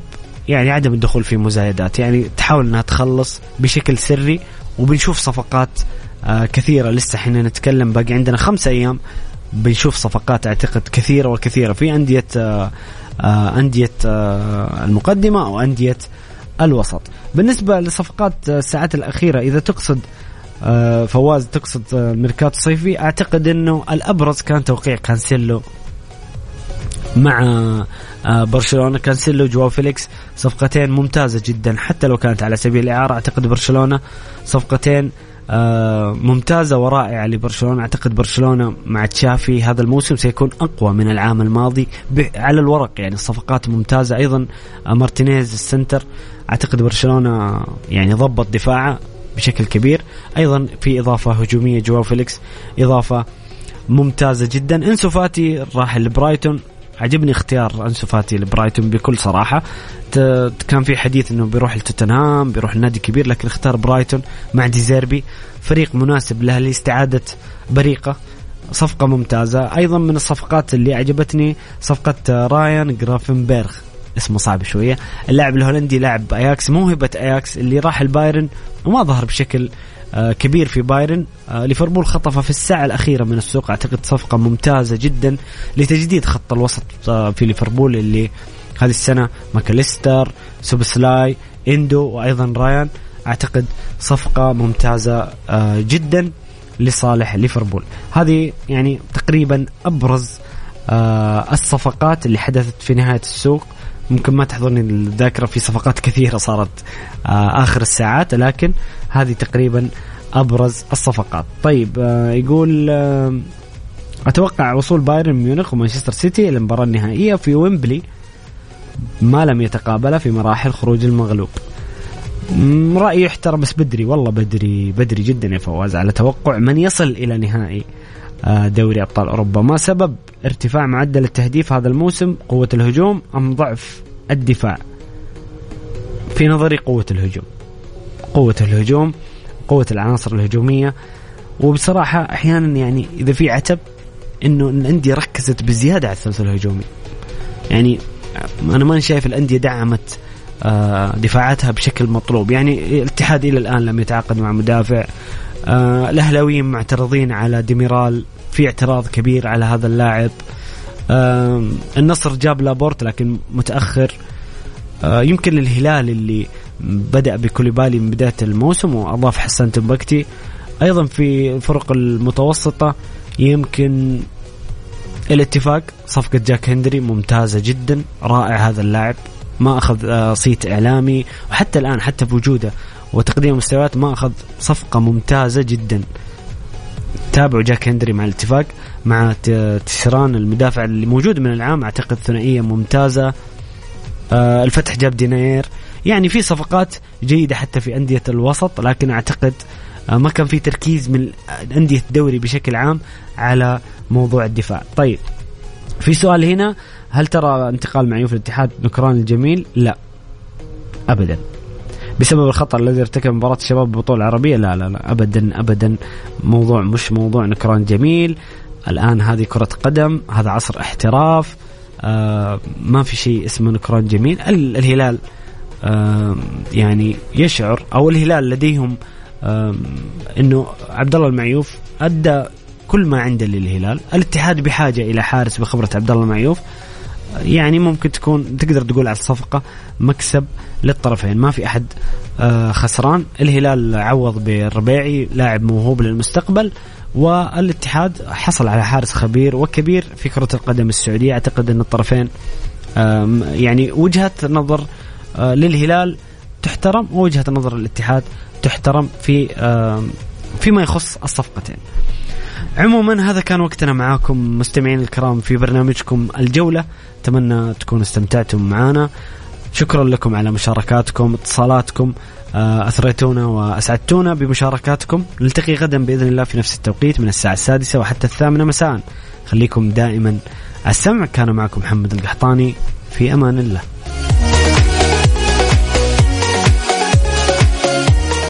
[SPEAKER 3] يعني عدم الدخول في مزايدات، يعني تحاول أنها تخلص بشكل سري. وبنشوف صفقات آه كثيرة لسه حين نتكلم، باقي عندنا خمسة أيام بنشوف صفقات أعتقد كثيرة وكثيرة في أندية آه آه أندية آه المقدمة أو أندية الوسط. بالنسبة لصفقات الساعات الأخيرة، إذا تقصد آه فواز تقصد آه الميركاتو الصيفي، أعتقد أنه الأبرز كان توقيع كانسيلو مع آه برشلونة. كانسيلو جواو فيليكس صفقتين ممتازة جدا، حتى لو كانت على سبيل الإعارة. أعتقد برشلونة صفقتين آه ممتازة ورائعة لبرشلونة. أعتقد برشلونة مع تشافي هذا الموسم سيكون أقوى من العام الماضي على الورق، يعني الصفقات ممتازة. أيضا آه مارتينيز السنتر، أعتقد برشلونة يعني ضبط دفاعه بشكل كبير. أيضا في إضافة هجومية جواو فيليكس إضافة ممتازة جدا. أنسو فاتي راح لبرايتون، عجبني اختيار أنسو فاتي لبرايتون بكل صراحة. كان في حديث انه بيروح لتوتنهام، بيروح لنادي كبير، لكن اختار برايتون مع ديزيربي، فريق مناسب له لاستعادة بريقة. صفقة ممتازة. ايضا من الصفقات اللي عجبتني صفقة رايان جرافنبرغ، اسمه صعب شوية، اللاعب الهولندي، لاعب اياكس، موهبة اياكس اللي راح البايرن وما ظهر بشكل كبير في بايرن. ليفربول خطفه في الساعة الأخيرة من السوق. أعتقد صفقة ممتازة جدا لتجديد خط الوسط في ليفربول اللي هذه السنة ماكاليستر، سوبسلاي، إندو، وأيضا رايان. أعتقد صفقة ممتازة جدا لصالح ليفربول. هذه يعني تقريبا أبرز الصفقات اللي حدثت في نهاية السوق. ممكن ما تحضرني الذاكرة، في صفقات كثيرة صارت آخر الساعات، لكن هذه تقريبا أبرز الصفقات. طيب يقول أتوقع وصول بايرن ميونخ ومانشستر سيتي إلى المباراة النهائية في ويمبلي ما لم يتقابل في مراحل خروج المغلوب. رأيي يحترم، بس بدري والله، بدري بدري جدا يا فواز على توقع من يصل إلى نهائي دوري أبطال أوروبا. ما سبب ارتفاع معدل التهديف هذا الموسم؟ قوة الهجوم أم ضعف الدفاع؟ في نظري قوة الهجوم، قوة الهجوم، قوة العناصر الهجومية. وبصراحة أحيانا يعني إذا في عتب إنه الأندية ركزت بزيادة على الثلث الهجومي. يعني أنا ما شايف الأندية دعمت دفاعاتها بشكل مطلوب. يعني الاتحاد إلى الآن لم يتعاقد مع مدافع. آه الأهلاويين معترضين على ديميرال، في اعتراض كبير على هذا اللاعب. آه النصر جاب لابورت لكن متأخر. آه يمكن الهلال اللي بدأ بكوليبالي من بداية الموسم وأضاف حسن تنبكتي. أيضا في الفرق المتوسطة يمكن الاتفاق، صفقة جاك هندري ممتازة جدا، رائع هذا اللاعب، ما أخذ آه صيت إعلامي، وحتى الآن حتى بوجوده وتقديم مستويات ما أخذ، صفقة ممتازة جدا. تابعوا جاك هندري مع الاتفاق مع تشران المدافع اللي موجود من العام، أعتقد ثنائية ممتازة. آه الفتح جاب ديناير. يعني في صفقات جيدة حتى في أندية الوسط، لكن أعتقد آه ما كان في تركيز من أندية الدوري بشكل عام على موضوع الدفاع. طيب في سؤال هنا، هل ترى انتقال معيوف الاتحاد نكران الجميل؟ لا أبدا، بسبب الخطر الذي ارتكب مباراة الشباب بالبطولة العربية. لا لا لا أبدا أبدا، موضوع مش موضوع نكران جميل. الآن هذه كرة قدم، هذا عصر احتراف، آه ما في شيء اسمه نكران جميل. الهلال آه يعني يشعر، أو الهلال لديهم آه إنه عبد الله المعيوف أدى كل ما عنده للهلال. الاتحاد بحاجة إلى حارس بخبرة عبد الله المعيوف. يعني ممكن تكون تقدر تقول على الصفقة مكسب للطرفين، ما في أحد آه خسران. الهلال عوض بالربيعي لاعب موهوب للمستقبل، والاتحاد حصل على حارس خبير وكبير في كرة القدم السعودية. أعتقد أن الطرفين آه يعني وجهة نظر آه للهلال تحترم، ووجهة نظر الاتحاد تحترم في آه فيما يخص الصفقتين. عموما هذا كان وقتنا معاكم مستمعين الكرام في برنامجكم الجولة. أتمنى تكونوا استمتعتم معنا. شكرا لكم على مشاركاتكم، اتصالاتكم، أثريتونا وأسعدتونا بمشاركاتكم. نلتقي غدا بإذن الله في نفس التوقيت من الساعة السادسة وحتى الثامنة مساء. خليكم دائما السمع. كان معكم محمد القحطاني، في أمان الله.